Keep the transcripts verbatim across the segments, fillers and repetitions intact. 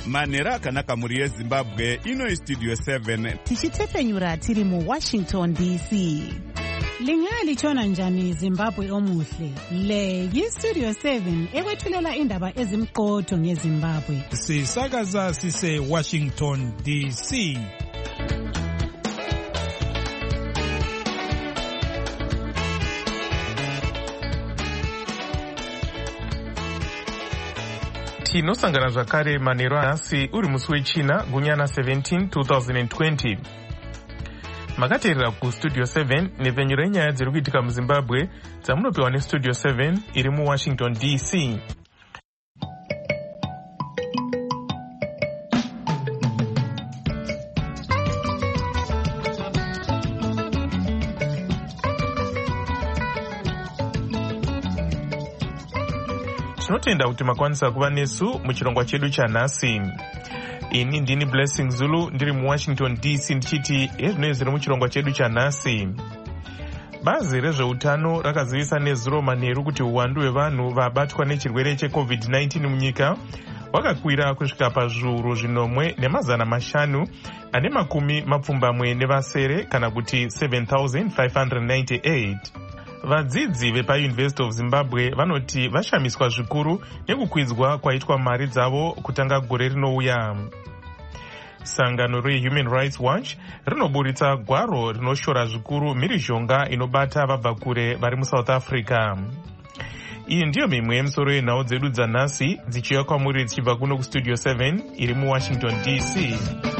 manhero akanaka mhuri yezimbabwe. Ino istudio seven tichitefenyura tiri muwashington D C. Lingalitshona njani Zimbabwe omuhle? Le yistudio seven ekwethulela indaba ezimqotho ngeZimbabwe. Sisakaza sise Washington D C. Tinosangana zvakare manhero nhasi uri musi wechina gunyana seventeen twenty twenty. Makateerera kustudio seven nepfenyuro yenyaya dziri kuitika muZimbabwe dzamunopiwa nestudio seven iri muWashington D C. Tinotenda kuti makwanisa kuva nesu muchirongwa chedu chanhasi. Ini ndini Blessing Zulu ndiri muWashington D C ndichiti ezvinoi zviri muchirongwa chedu chanhasi. Bazi rezveutano rakazivisa nezuro manheru kuti uwandu hwevanhu vabatwa nechirwere checovid nineteen munyika wakakwira kusvika pazviuru zvinomwe nemazana mashanu ane makumi mapfumbamwe nevasere kana kuti seven thousand five hundred ninety-eight. Vadzidzi vepaUniversity of Zimbabwe vanoti vashamiswa zvikuru nekukwidzwa kwaitwa mari dzavo kutanga gore rinouya. Sangano reHuman Rights Watch rinoburitsa gwaro rinoshora zvikuru mhirizhonga inobata vabva kure vari muSouth Africa. Iyi ndiyo mimwe yemisoro yenhau dzedu dzanhasi dzichiuya kwamuri dzichibva kuno kustudio seven iri muWashington D C.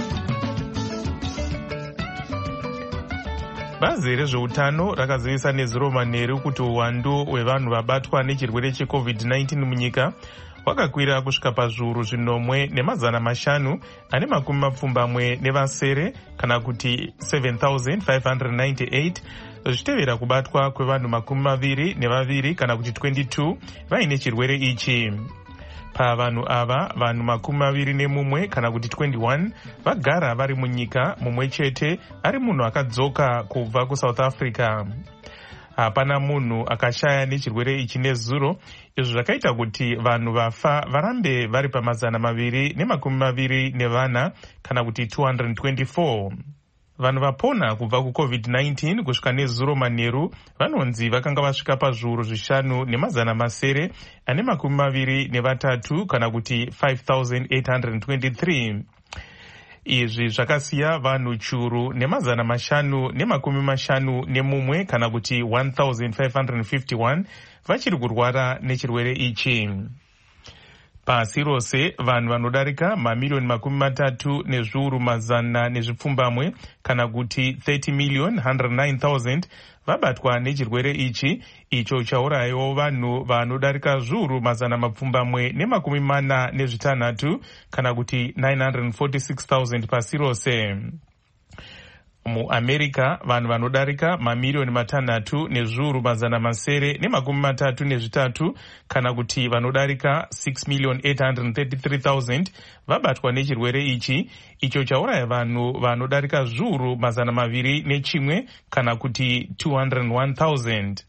Bazi rezveutano rakazivisa nezuro manheru kuti uwandu hwevanhu vabatwa nechirwere checovid nineteen munyika wakakwira kusvika pazviuru zvinomwe nemazana mashanu ane makumi mapfumbamwe nevasere kana kuti seven thousand five hundred ninety-eight, zvichitevera kubatwa kwevanhu makumi maviri nevaviri kana kuti twenty-two vaine chirwere ichi. Pavanhu ava vanhu makumi maviri nemumwe kana kuti twenty-one vagara vari munyika, mumwe chete ari munhu akadzoka kubva kuSouth Africa. Hapana munhu akashaya nechirwere ichi nezuro, izvo zvakaita kuti vanhu vafa varambe vari pamazana maviri nemakumi maviri nevana kana kuti two hundred twenty-four. Vanhu vapona kubva kucovid nineteen kusvika nezuro manheru vanonzi vakanga vasvika pazviuru zvishanu nemazana masere ane makumi maviri nevatatu kana kuti five thousand eight hundred twenty-three. Izvi zvakasiya vanhu churu nemazana mashanu nemakumi mashanu nemumwe kana kuti one thousand five hundred fifty-one vachiri kurwara nechirwere ichi. Pasi rose vanhu vanodarika mamiliyoni makumi matatu nezviuru mazana nezvipfumbamwe kana kuti thirty million one hundred nine thousand vabatwa nechirwere ichi, icho chaurayiwo vanhu vanodarika zviuru mazana mapfumbamwe nemakumi mana nezvitanhatu kana kuti nine hundred forty-six thousand pasi rose. MuAmerica vanhu vanodarika mamiliyoni matanhatu nezviuru mazana masere nemakumi matatu nezvitatu kana kuti vanodarika six million eight hundred thirty-three thousand vabatwa nechirwere ichi, icho chauraya vanhu vanodarika zviuru mazana maviri nechimwe kana kuti two hundred one thousand.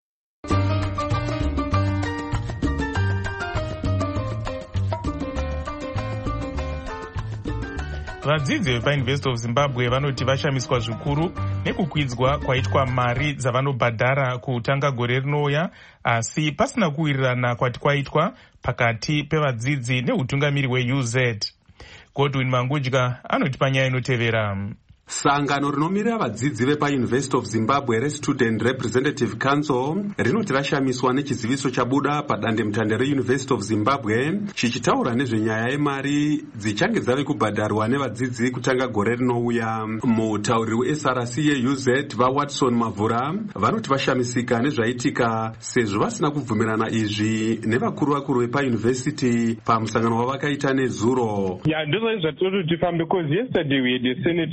Vadzidzi vepaUniversity of Zimbabwe vanoti vashamiswa zvikuru nekukwidzwa kwaitwa mari dzavanobhadhara kutanga gore rinouya, asi pasina kuwirirana kwati kwaitwa pakati pevadzidzi neutungamiri hweU Z. Godwin Mangudya anoti panyaya inotevera. Sangano rinomirira vadzidzi vepaUniversity of Zimbabwe reStudent Representative Council rinoti rashamiswa nechiziviso chabuda padandemutande reUniversity of Zimbabwe chichitaura nezvenyaya yemari dzichange dzave kubhadharwa nevadzidzi kutanga gore rinouya. Mutauriri weS R C yeU Z vaWatson Mavhura vanoti vashamisika nezvaitika sezvo vasina kubvumirana izvi nevakuru vakuru vepaUniversity pamusangano wavakaita nezuro. Yeah, ndizvo zvatiri tifambe because yesterday we had a Senate meeting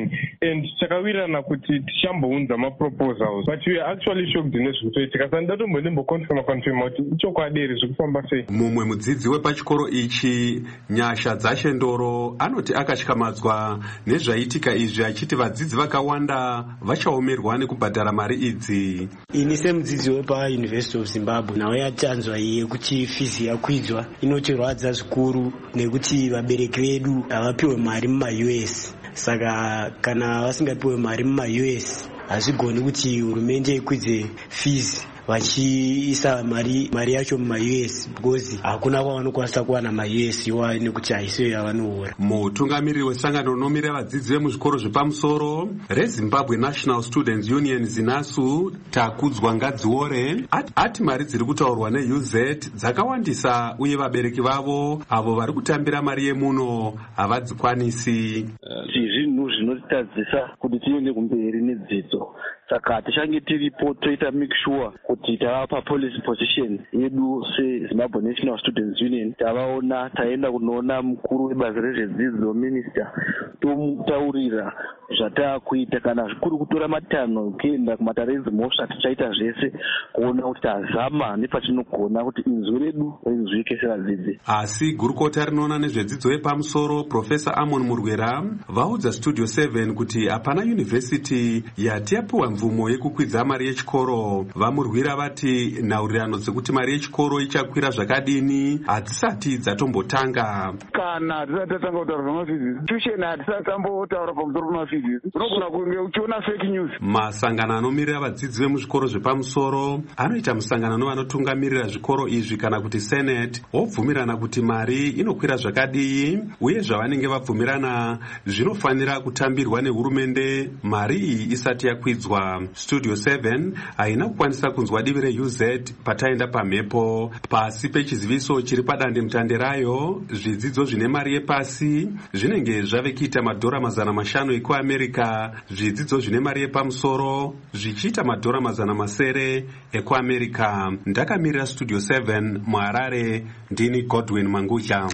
thing. And takawirirana kuti tichambounza maproposals, but we are actually shocked nezvikutoitika. Saka ndatombo ndimbokonfirma konfirma kuti ichokwadi here zvikufamba sei. Mumwe mudzidzi wepachikoro ichi Nyasha Dzashendoro anoti akatyamadzwa nezvaitika izvi, achiti vadzidzi vakawanda vachaomerwa nekubhadhara mari idzi. Ini semudzidzi wepa University of Zimbabwe nawo yatanzwa yekuti fizi yakwidzwa inotirwadza zvikuru nekuti vabereki vedu havapiwe mari muma-U S. Saka kana vasingapiwe mari muma-U S hazvigoni kuti hurumende ikwidze fizi vachiisa mari mari yacho muma-U S because hakuna kwavanokwanisa kuwana ma-U S iwa nekuti haisiyo yavanoora. Mutungamiriri wesangano rinomira vadzidzi vemuzvikoro zvepamusoro reZimbabwe National Students Union ZINASU Takudzwa Ngadziore ati mari dziri kutaurwa ne-U Z dzakawandisa uye vabereki vavo avo vari kutambira mari yemuno havadzikwanisi. Zvinhu zvinotitadzisa kuti tiende kumberi nedzidzo. Saka tichange tiripo toita make sure kuti tavapa policy position yedu seZimbabwe National Students Union, tavaona taenda kunoona mukuru webazi rezvedzidzo minister tomutaurira zvatakuita, kana zvikuru kutora matanho kuenda kumatare mhosva tichaita zvese kuona kuti tazama nepatinogona kuti inzwi redu rinzwike sevadzidzi. Asi gurukota rinoona nezvedzidzo yepamusoro Profesa Amon Murwera vaudza Studio seven kuti hapana yunivhesiti yati yapiwa mvumo yekukwidza mari yechikoro. Vamurwira vati nhaurirano dzekuti mari yechikoro ichakwira zvakadini hadzisati dzatombotanga. Kana tisati tatanga kutaura pamafizizi tuition hatisati tambotaura pamusoro pamafizizi, unogona kunge uchiona fake news. Masangano anomirira vadzidzi vemuzvikoro zvepamusoro anoita musangano nevanotungamirira zvikoro izvi kana kuti senate wobvumirana kuti mari inokwira zvakadii uye zvavanenge vabvumirana zvinofanira kutambirwa nehurumende mari iyi isati yakwidzwa. Studio seven haina kukwanisa kunzwa divi re-U Z pataenda pamhepo. Pasi pechiziviso chiri padande mutande rayo, zvidzidzo zvine mari yepasi zvinenge zvave kuita madhora mazana mashanu ekuamerica, zvidzidzo zvine mari yepamusoro zvichiita madhora mazana masere ekuamerica. Ndakamirira Studio seven muHarare, ndini Godwin Mangucha.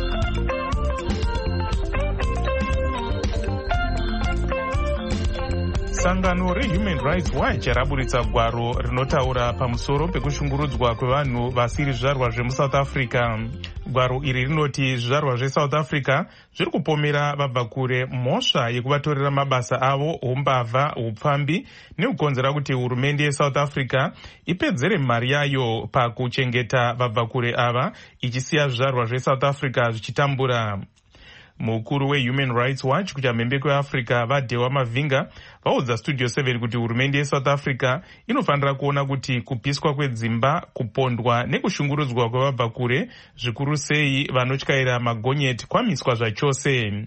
Sangano reHuman Rights Watch raburitsa gwaro rinotaura pamusoro pekushungurudzwa kwevanhu vasiri zvizvarwa zvemuSouth Africa. Gwaro iri rinoti zvizvarwa zveSouth Africa zviri kupomera vabva kure mhosva yekuvatorera mabasa avo, umbavha, upfambi nekukonzera kuti hurumende yeSouth Africa ipedzere mari yayo pakuchengeta vabva kure ava, ichisiya zvizvarwa zveSouth Africa zvichitambura. Mukuru weHuman Rights Watch kuchamhembe kweAfrica vaDhewa Mavhinga vaudza Studio seven kuti hurumende yeSouth Africa inofanira kuona kuti kupiswa kwedzimba, kupondwa nekushungurudzwa kwevabva kure, zvikuru sei vanotyaira magonyeti, kwamiswa zvachose.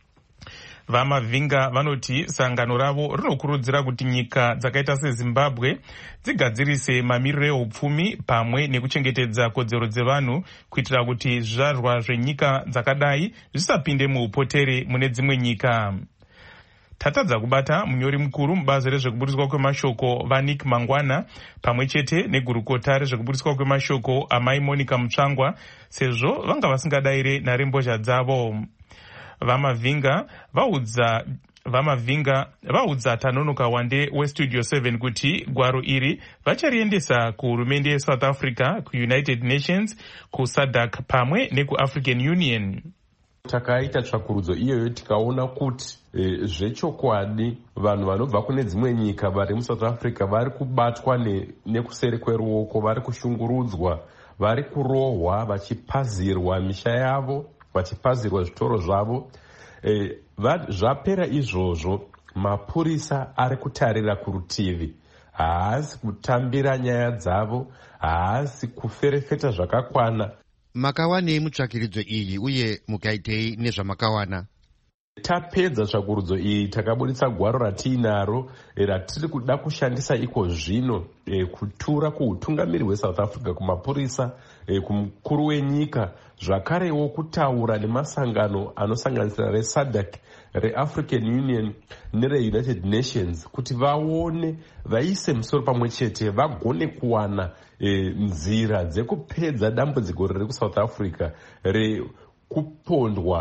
VaMavhinga vanoti sangano ravo rinokurudzira kuti nyika dzakaita seZimbabwe dzigadzirise mamiriro ehupfumi pamwe nekuchengetedza kodzero dzevanhu kuitira kuti zvizvarwa zvenyika dzakadai zvisapinde muupotere mune dzimwe nyika. Tatadza kubata munyori mukuru mubazi rezvekuburiswa kwemashoko vaNick Mangwana pamwe chete negurukota rezvekuburiswa kwemashoko amai Monica Mutsvangwa sezvo vanga vasingadayire nharembozha dzavo. VaMavhinga vaudza VaMavhinga vaudza Tanonoka Wande weStudio seven kuti gwaro iri vachariendesa kuhurumende yeSouth Africa, kuUnited Nations, kuSADC pamwe nekuAfrican Union. Takaita tsvakurudzo iyoyo tikaona kuti e, zvechokwadi vanhu vanobva kune dzimwe nyika vari muSouth Africa vari kubatwa ne, nekuseri kweruoko, vari kushungurudzwa, vari kurohwa, vachipazirwa misha yavo, vachipazirwa zvitoro zvavo. E, zvapera izvozvo, mapurisa ari kutarira kurutivi, haasi kutambira nyaya dzavo, haasi kuferefeta zvakakwana. Makawanei mutsvakiridzo iyi uye mukaitei nezvamakawana? Tapedza tsvakurudzo iyi, takaburitsa gwaro ratiinaro ratiri kuda kushandisa iko zvino e, kutura kuutungamiri hweSouth Africa, kumapurisa, e, kumukuru wenyika, zvakarewo kutaura nemasangano anosanganisira reSADC, reAfrican Union nereUnited Nations kuti vaone, vaise musoro pamwe chete, vagone kuwana e, nzira dzekupedza dambudziko riri kuSouth Africa rekupondwa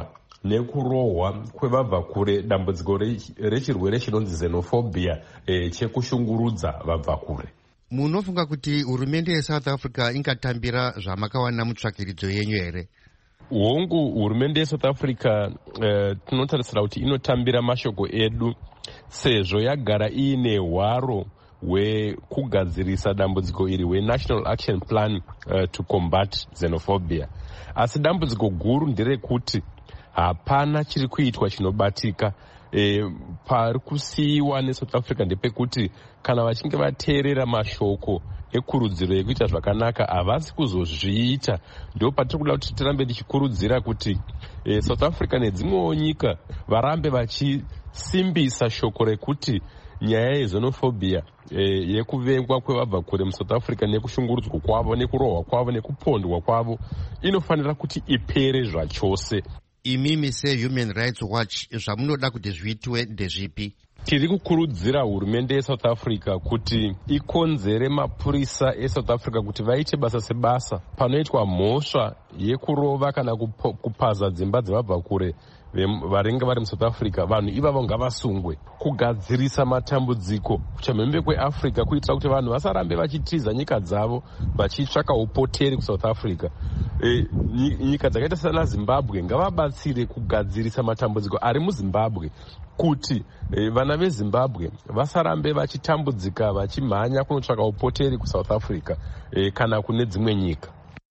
nekurohwa kwevabva kure, dambudziko rechirwere chinonzi xenophobia e, chekushungurudza vabva kure. Munofunga kuti hurumende yeSouth Africa ingatambira zvamakawana mutsvakirudzo yenyu here? Hongu, hurumende yeSouth Africa uh, tinotarisira kuti inotambira mashoko edu sezvo yagara iine hwaro hwekugadzirisa dambudziko iri hweNational Action Plan uh, to Combat Xenophobia. Asi dambudziko guru nderekuti hapana chiri kuitwa chinobatika. E, pari kusiyiwa neSouth Africa ndepekuti kana vachinge vateerera mashoko ekurudziro yekuita zvakanaka havasi kuzozviita. Ndo patiri kuda kuti tirambe tichikurudzira kuti e, South Africa nedzimwewo nyika varambe vachisimbisa shoko rekuti nyaya yexenophobia e, yekuvengwa kwevabva kure muSouth Africa nekushungurudzwa kwavo nekurohwa kwavo nekupondwa kwavo inofanira kuti ipere zvachose. Imimi seHuman Rights Watch zvamunoda kuti zviitwe ndezvipi? Tiri kukurudzira hurumende yeSouth Africa kuti ikonzere mapurisa eSouth Africa kuti vaite basa sebasa panoitwa mhosva yekurova kana kupaza dzimba dzevabva kure varenga vari muSouth Africa. Vanhu ivavo ngavasungwe. Kugadzirisa matambudziko kuchamhembe kweAfrica kuitira kuti vanhu vasarambe vachitiza nyika dzavo vachitsvaka upoteri kuSouth Africa. E, nyika dzakaita sana Zimbabwe ngavabatsire kugadzirisa matambudziko ari muZimbabwe kuti e, vana veZimbabwe vasarambe vachitambudzika vachimhanya kunotsvaka upoteri kuSouth Africa e, kana kune dzimwe nyika.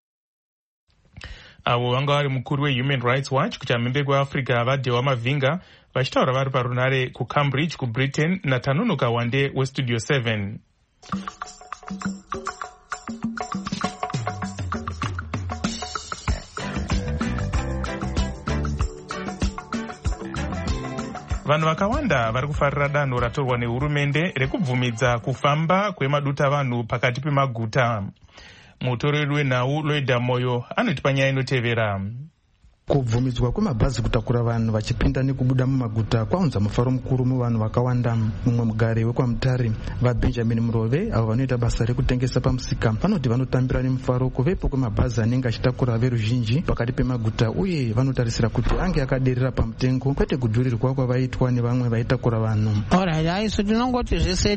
Avo vanga vari mukuru weHuman Rights Watch kuchamhembe kweAfrica vaDhewa Mavhinga vachitaura vari parunare kuCambridge kuBritain naTanunuka Wande weStudio seven. Vanhu vakawanda vari kufarira danho ratorwa nehurumende rekubvumidza kufamba kwemaduta vanhu pakati pemaguta. Mutoreri wenhau Loida Moyo anoti panyaya inotevera. Kubvumidzwa kwemabhazi kutakura vanhu vachipinda nekubuda mumaguta kwaunza mufaro mukuru muvanhu vakawanda. Mumwe mugari wekwamutare vaBenjamin Murove avo vanoita basa rekutengesa pamusika vanoti vanotambira nemufaro kuvepo kwemabhazi anenge achitakura veruzhinji pakati pemaguta uye vanotarisira kuti ange akaderera pamutengo kwete kudhurirwa kwavaitwa nevamwe vaitakura vanhu. Alright, aiso tinongoti zvese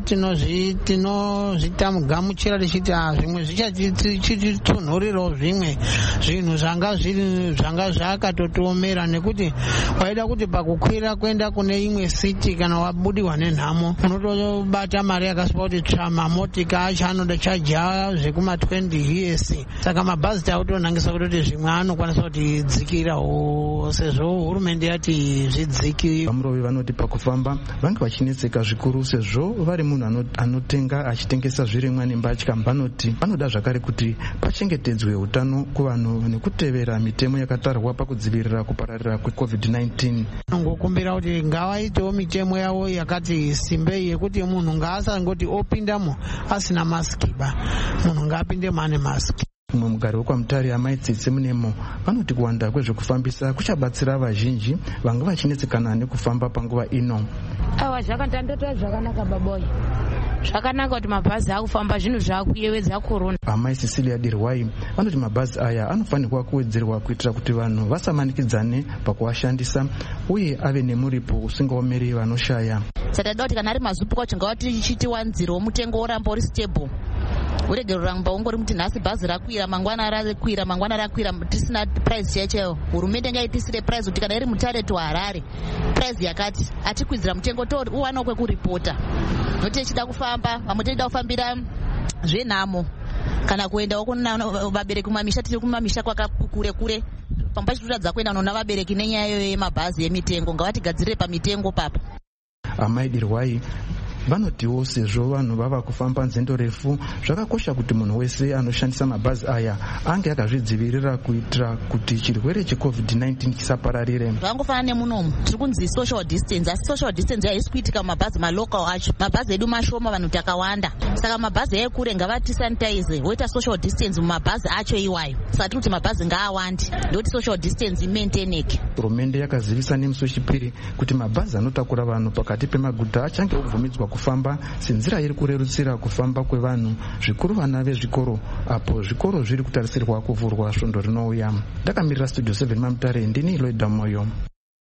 tinozvitamugamuchira tichiti zvimwe zvichatitunhurirawo zvimwe zvinhu zvanga zviri zvanga zva akatotomera nekuti waida kuti pakukwira kwenda kune imwe city kana wabudiwa nenhamo unotobata mari yakasipa kuti tsva mamotika acho anoda chaja zvekuma twenty years. Saka mabhazi tautonangisa kutoti zvimwe anokwanisa kuti dzikirawo sezvo hurumende yati zvidziki. Vamurove vanoti pakufamba vange vachinetseka zvikuru sezvo vari munhu anotenga achitengesa zvirimwa nembatya. Vanoti vanoda zvakare kuti pachengetedzwe utano kuvanhu nekutevera mitemo yakatarwa pakudzivirira kupararira kweCovid nineteen. Ngokumbira kuti ngavaitewo mitemo yavo yakati simbei yekuti munhu ngaasangoti opindamo asina masiki ba, munhu ngaapindemo ane masiki. Mumwe mugari wekwamutare Amai Tsitsi Munemo vanoti kuwanda kwezvekufambisa kuchabatsira vazhinji vanga vachinetsekana nekufamba panguva ino. Awa zvakandandotora zvakanaka baboy. Zvakanaka kuti mabhazi akufamba zvinhu zvakuyevedza corona. Amai Cecilia Dirwai vanoti mabhazi aya anofanirwa kuwedzerwa kuitira kuti vanhu vasamanikidzane pakuashandisa uye ave nemuripo usingaomeri vanoshaya. Saka kuti kana ari mazupuka chingawati chitiwanziro mutengo oramba uri stable. Urege ruramba ungori kuti nhasi bhazi rakwira mangwana rakwira mangwana rakwira tisina price checheyo. Hurumende ngaitisire price kuti kana iri Mutare to Harare price yakati atikwidzira mutengo tori uwana kwekuripota. Noti chida kufamba vamwe toda kufambira zvenhamo kana kuendawo kuna vabereki kumamisha tiri kumamisha kwakakure kure pamba chituradza kuenda nona vabereki nenyaya yemabhazi yemitengo ngavatigadzirire pamitengo papa. Amai Dirwai vanotiwo sezvo vanhu vava kufamba nzendo refu zvakakosha kuti munhu wese anoshandisa mabhazi aya ange akazvidzivirira kuitira kuti chirwere cheCovid nineteen chisapararire. Zvangofana nemunomu tiri kunzi social distance asi social distance haisi kuitika mabhazi malocal acho. Mabhazi edu mashoma vanhu takawanda saka mabhazi ekure ngavati sanitize woita social distance mumabhazi acho iwayo. Saka tiri kuti mabhazi ngaawande ndoti social distance imaintaineke. Hurumende yakazivisa nemusi wechipiri kuti mabhazi anotakura vanhu pakati pemaguta achange obvumidzwa kufamba senzira iri kurerutsira kufamba kwevanhu zvikuru vana vezvikoro apo zvikoro zviri kutarisirwa kuvhurwa svondo rinouya. Ndakamirira Studio seven Mamutare ndini Loida Moyo.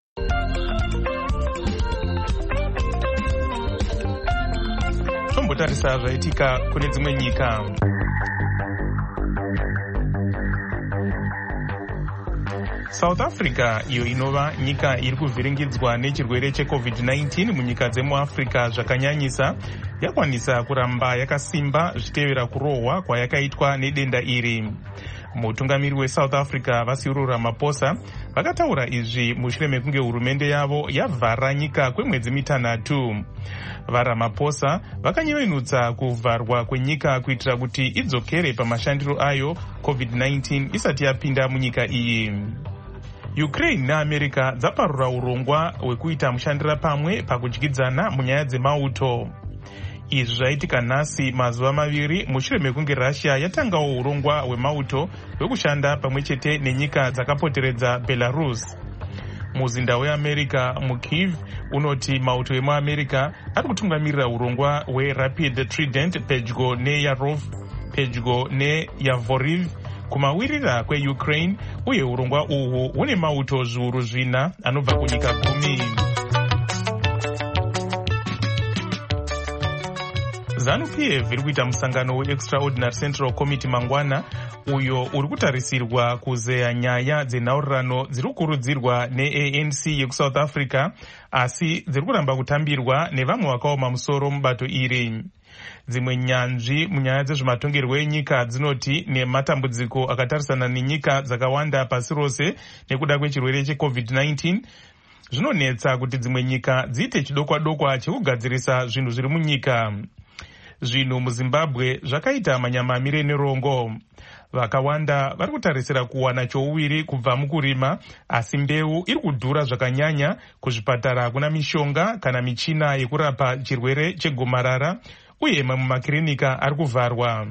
tichimbotarisa zvaitika kune dzimwe nyika. South Africa, iyo inova nyika iri kuvhiringidzwa nechirwere checovid nineteen munyika dzemuafrica zvakanyanyisa, yakwanisa kuramba yakasimba zvitevera kurohwa kwayakaitwa nedenda iri. Mutungamiri weSouth Africa Cyril Ramaphosa vakataura izvi mushure mekunge hurumende yavo yavhara nyika kwemwedzi mitanhatu. VaRamaphosa vakanyevenutsa kuvharwa kwenyika kuitira kuti idzokere pamashandiro ayo covid nineteen isati yapinda munyika iyi. Ukraine naAmerica dzaparura urongwa hwekuita mushandira pamwe pakudyidzana munyaya dzemauto. Izvi zvaitika nhasi mazuva maviri mushure mekunge Russia yatangawo urongwa hwemauto hwekushanda pamwe chete nenyika dzakapoteredza Belarus. Muzinda weAmerica muKyiv unoti mauto emuAmerica ari kutungamirira urongwa hweRapid Trident pedyo neYarov pedyo neYavoriv kumawirira kweUkraine, uye urongwa uhwu hune mauto zviuru zvina anobva kunyika gumi. ZANU-P F iri kuita musangano weExtraordinary Central Committee mangwana, uyo uri kutarisirwa kuzeya nyaya dzenhaurirano dziri kukurudzirwa neA N C yekuSouth Africa, asi dziri kuramba kutambirwa nevamwe vakaoma musoro mubato iri. Dzimwe nyanzvi munyaya dzezvematongerwo enyika dzinoti nematambudziko akatarisana nenyika dzakawanda pasi rose nekuda kwechirwere checovid nineteen, zvinonetsa kuti dzimwe nyika dziite chidokwa dokwa chekugadzirisa zvinhu zviri munyika. Zvinhu muZimbabwe zvakaita manyama amire nerongo. Vakawanda vari kutarisira kuwana chouwiri kubva mukurima, asi mbeu iri kudhura zvakanyanya, kuzvipatara kuna mishonga kana michina yekurapa chirwere chegomarara, uye mamwe makirinika ari kuvharwa.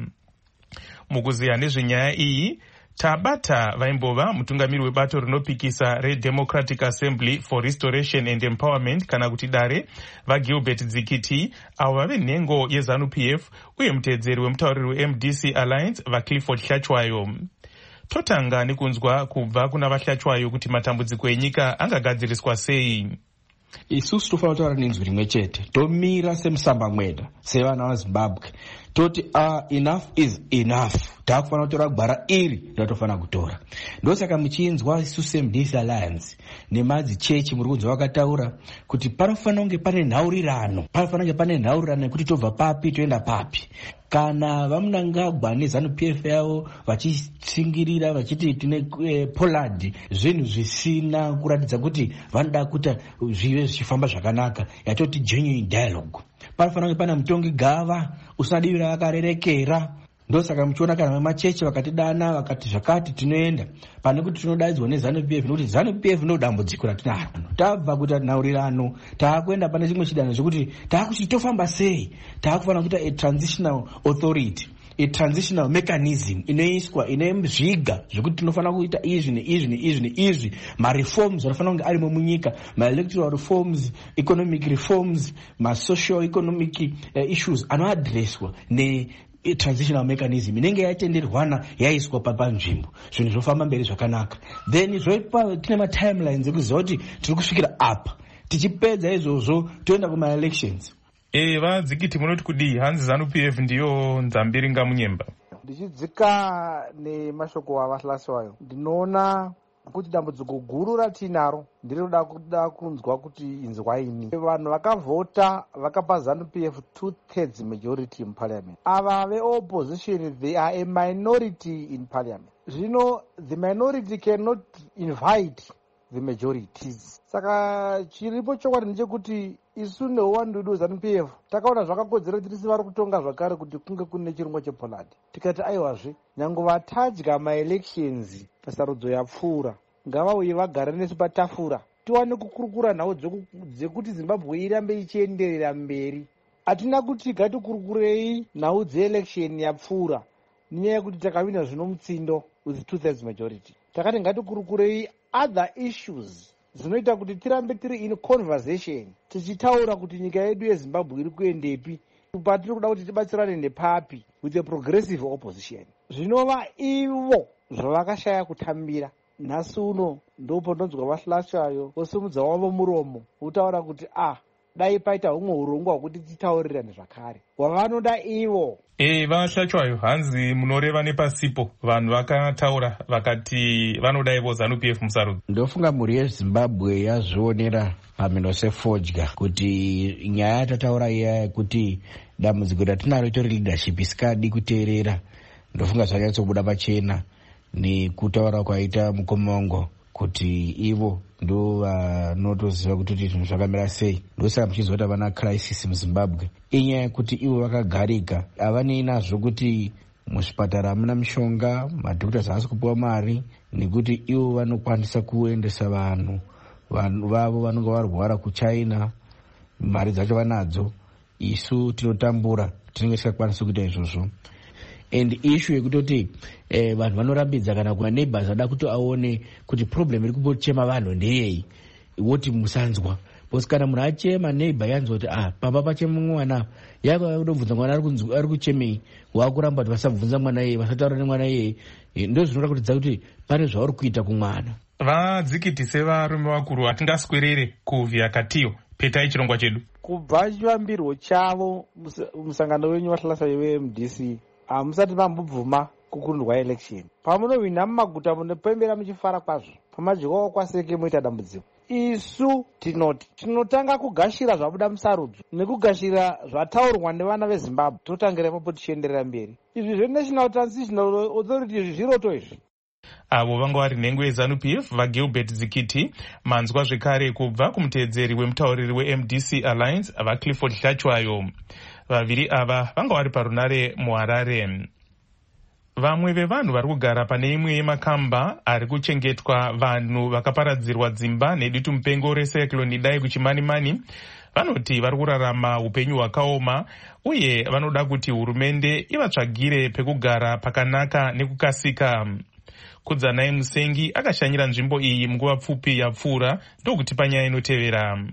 Mukuziya nezvenyaya iyi, tabata vaimbova mutungamiri webato rinopikisa reDemocratic Assembly for Restoration and Empowerment kana kuti dare vaGilbert Dzikiti, avo vave nhengo yeZANU-P F uye mutedzeri wemutauriri weM D C Alliance vaClifford Hlachwayo. Totanga nekunzwa kubva kuna vaHlachwayo kuti matambudziko enyika angagadziriswa sei. Isusu tofanira kutaura nenzwi rimwe chete, tomira semusamba mweda sevana vaZimbabwe toti uh, enough is enough. Takufanira kutora gwara iri ratofanira kutora. Ndosaka muchinzwa isusu seM D C Alliance nemadzichechi muri kunzwa vakataura kuti panofanira kunge pane nhaurirano, panofanira kunge pane nhaurirano yekuti tobva papi toenda papi. Kana vamunangagwa neZANU-P F yavo vachitsingirira vachiti tine eh, Pollard, zvinhu zvisina kuratidza kuti vanoda kuti zvive zvichifamba zvakanaka, yatoti genuine dialogue. Panofanira kunge pane mutongi gava usina divi rakarerekera. Ndosaka muchiona kana vemachechi vakatidana vakati zvakati tinoenda, pane kuti tinodaidzwa neZANU-P F, nokuti ZANU-P F ndo dambudziko ratinaro. Tabva kuita nhaurirano, taakuenda pane chimwe chidanho zvekuti taakuti tofamba sei, taakufanira kuita a transitional authority, a transitional mechanism inoiswa ine zviga zvekuti tinofanira kuita izvi neizvi neizvi neizvi, mareforms anofanira kunge arimo munyika, maelectoral reforms, economic reforms, masocial economic uh, issues anoadreswa ne transitional mechanism inenge yatenderwana yaiswa panzvimbo, zvinhu zvofamba mberi zvakanaka. Then zvoipa tine matimelines ekuziva kuti tiri kusvikira apa, tichipedza izvozvo toenda kuma-elections. E, vadzikiti munoti kudii? Hanzi ZANU-P F ndiyo nzambiringa munyemba. Ndichidzika nemashoko avaHlachwayo, ndinoona kuti dambudziko guru ratinaro ndinoda kuda kunzwa kuti inzwaini. Vanhu vakavhota vakapa ZANU-P F two thirds majority muparliament. Ava veopposition they are a minority in parliament. Zvino the minority cannot invite the majorities. Saka chiripo chokwadi ndechekuti isu neuwandu wedu weZANU-P F takaona zvakakodzera kuti tisi vari kutonga zvakare kuti kunge kune chirongwa chePollard. Tikati aiwazve nyange vatadya maelections pasarudzo yapfuura, ngavauye vagare nesu patafura tiwane kukurukura nhau dzekuti Zimbabwe irambe ichienderera mberi. Hatina kuti gatikurukurei nhau dzeelection yapfuura nenyaya yekuti takawina zvino mutsindo with two thirds majority. Takati ngatikurukurei other issues zvinoita kuti tirambe tiri in conversation tichitaura kuti nyika yedu yeZimbabwe iri kuendepi, patiri kuda kuti tibatsirane nepapi with a progressive opposition. Zvinova ivo zvavakashaya kutambira. Nhasi uno ndopo ndonzwa vaHlachwayo vosimudza wavo muromo utaura kuti ah dai paita humwe urongwa hwekuti titaurirane zvakare hwavanoda ivo. E, vashachwayo hanzi munoreva nepasipo vanhu vakataura vakati vanoda ivo ZANU P F musarudzo. Ndofunga mhuri yeZimbabwe yazvionera pamhino sefodya kuti nyaya yatataura iya yekuti dambudziko ratinaro itori leadership isikadi kuteerera, ndofunga zvanyatsobuda pachena nekutaura kwaita mukomongo kuti ivo ndo vanotoziva kuti zvinhu zvakamira sei. Ndosaka muchizoti havana crisis muZimbabwe inyaya yekuti ivo vakagarika, havanei nazvo kuti muzvipatara hamuna mishonga, madhokuta haasi kupiwa mari, nekuti ivo vanokwanisa kuendesa vanhu vanhu vavo vanonga varwara kuchina, mari dzacho vanadzo. Isu tinotambura tinenge tisakwanisa kuita izvozvo. And issue yekutoti eh, vanhu vanorambidza kana kuma neighbors vada kuti aone kuti problem iri kumbochema vanhu ndeyei, woti musanzwa. Because kana munhu achema neighbor yanzwa kuti ah pamba pachema mwana yako yakudobvunza mwana ari kuchemei, wakuramba kuti vasabvunza mwana yeye, vasataura nemwana yeye, ndo zvinoda kutidza kuti pane zvauri kuita kumwana. Vadzikiti sevarume vakuru hatingaswerere kuvhiya katiyo petai chirongwa chedu. Kubva chivambirwo chavo musangano wenyu vahlasa we-M D C hamusati mambobvuma kukundwa election. Pamunowina mumaguta munopembera muchifara kwazvo, pamajikawo kwaseke moita dambudziko. Isu tinoti tinotanga kugashira zvabuda musarudzo nekugashira zvataurwa nevana veZimbabwe, totangira ipapo tichienderera mberi. Izvi zveNational Transitional Authority izvi zviroto izvi. Avo vanga vari nhengo yeZANU P F vaGilbert Zikiti, manzwa zvekare kubva kumutevedzeri wemutauriri we-M D C Alliance vaClifford Hlachwayo. Vaviri ava vanga vari parunare muHarare. Vamwe vevanhu vari kugara pane imwe yemakamba ari kuchengetwa vanhu vakaparadzirwa dzimba nedutu mupengo recyclone Idai kuchimanimani vanoti vari kurarama upenyu hwakaoma uye vanoda kuti hurumende ivatsvagire pekugara pakanaka nekukasika. Kudzanai Musengi akashanyira nzvimbo iyi munguva pfupi yapfuura ndokuti panyaya inotevera.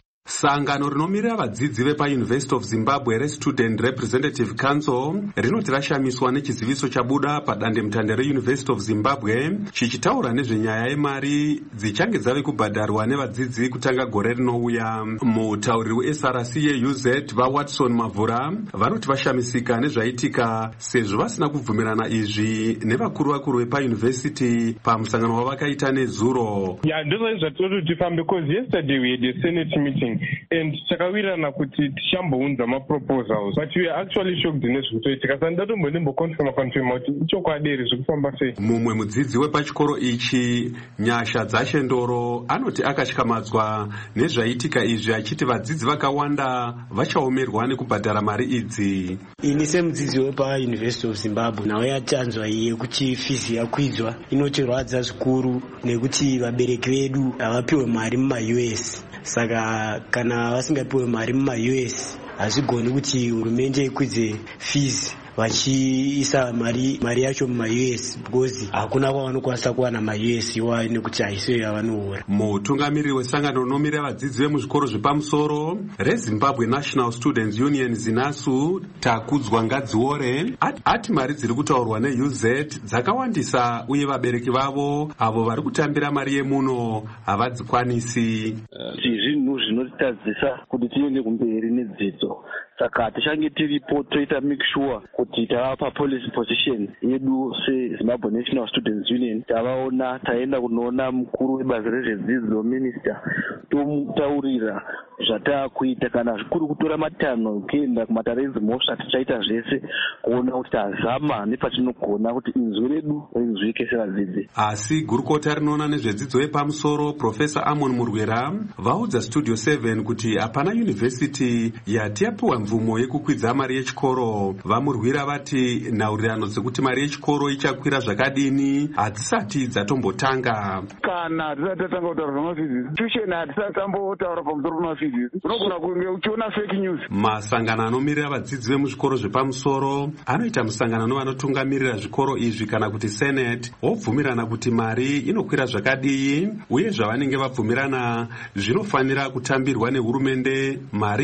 Sangano rinomirira vadzidzi vepaUniversity of Zimbabwe reStudent Representative Council rinoti rashamiswa nechiziviso chabuda padandemutande reUniversity of Zimbabwe chichitaura nezvenyaya yemari dzichange dzave kubhadharwa nevadzidzi kutanga gore rinouya. Mutauriri weS R C yeU Z vaWatson Mavhura vanoti vashamisika nezvaitika sezvo vasina kubvumirana izvi nevakuru vakuru vepaUniversity pamusangano wavakaita nezuro. Yeah, ndozvo zvatori tifambe because yesterday we had a Senate meeting and takawirirana kuti tichambounza maproposals, but we are actually shocked nezvikutoitika. Saka ndatombonembokonfirma konfirma kuti ichokwadi ere zvekufamba sei. Mumwe mudzidzi wepachikoro ichi Nyasha Dzashendoro anoti akatyamadzwa nezvaitika izvi achiti vadzidzi vakawanda vachaomerwa nekubhadhara mari idzi. Ini semudzidzi wepaUniversity of Zimbabwe nawo yatanzwa yekuti fizi yakwidzwa inotirwadza zvikuru nekuti vabereki vedu havapiwe mari muma-U S. Saka kana vasingapiwe mari muma-U S hazvigoni kuti hurumende ikwidze fees vachiisa mari mari yacho muma-U S because hakuna kwavanokwanisa kuwana ma-U S iwa nekuti haisiyo yavanoora. Mutungamiriri wesangano rinomirira vadzidzi vemuzvikoro zvepamusoro reZimbabwe National Students Union ZINASU Takudzwa Ngadziore ati mari dziri kutaurwa neU Z dzakawandisa uye vabereki vavo avo vari kutambira mari yemuno havadzikwanisi. Zvinhu zvinotitadzisa kuti tiende kumberi nedzidzo, saka tichange tiripo toita make sure kuti tavapa policy position yedu seZimbabwe National Students Union, tavaona taenda kunoona mukuru webazi rezvedzidzo minister tomutaurira zvatakuita, kana zvikuru kutora matanho kuenda kumatare mhosva tichaita zvese kuona kuti tazama nepatinogona kuti inzwi redu rinzwike sevadzidzi. Asi gurukota rinoona nezvedzidzo yepamusoro Professor Amon Murwera vaudza Studio seven kuti hapana university yati yapiwa mvumo yekukwidza mari yechikoro. Vamurwira vati nhaurirano dzekuti mari yechikoro ichakwira zvakadini hadzisati dzatombotanga. Kana tisati tatanga kutaura zvemafizisi tuition hatisati tambotaura pamusoro pemafizisi, unogona kunge uchiona fake news. Masangano anomirira vadzidzi vemuzvikoro zvepamusoro anoita musangano nevanotungamirira zvikoro izvi kana kuti Senate wobvumirana kuti mari inokwira zvakadii uye zvavanenge vabvumirana zvinofanira kutambirwa nehurumende mari iyi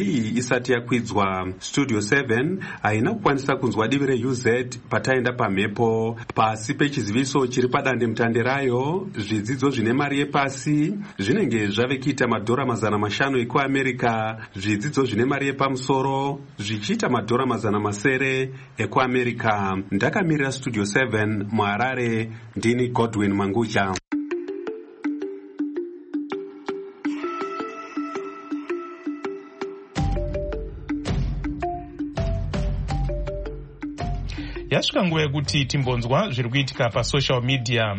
isati yakwidzwa. Studio seven haina kukwanisa kunzwa divi reU Z pataenda pamhepo. Pasi pechiziviso chiri padande mutande rayo, zvidzidzo zvine mari yepasi zvinenge zvave kuita madhora mazana mashanu ekuamerica, zvidzidzo zvine mari yepamusoro zvichiita madhora mazana masere ekuamerica. Ndakamirira Studio seven muHarare, ndini Godwin Manguja. Yasvika nguva yekuti timbonzwa zviri kuitika pasocial media.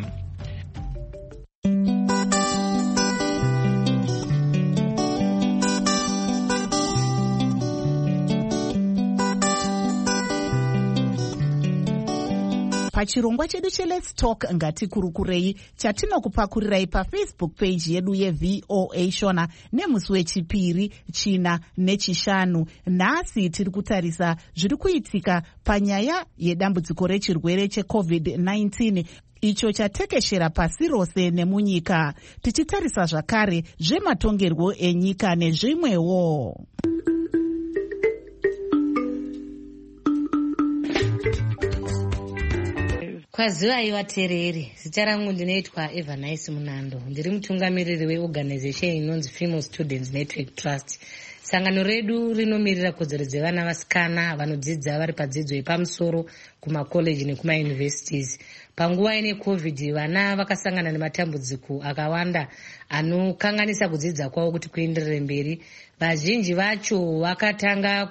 Pachirongwa chedu cheLet's Talk ngatikurukurei chatinokupakurirai paFacebook page yedu yeV O A Shona nemusi wechipiri, china nechishanu. Nhasi tiri kutarisa zviri kuitika panyaya yedambudziko rechirwere cheCovid nineteen icho chatekeshera pasi rose nemunyika, tichitarisa zvakare zvematongerwo enyika nezvimwewo. Kwazivai vateereri, zita rangu ndinoitwa Eva Nice Munando. Ndiri mutungamiriri weorganization inonzi Female Students Network Trust. Sangano redu rinomirira kodzero dzevana vasikana vanodzidza vari padzidzo yepamusoro kumakoleji nekumauniversities. Panguva ine COVID, vana vakasangana nematambudziko akawanda anokanganisa kudzidza kwavo kuti kuenderere mberi. Vazhinji vacho vakatanga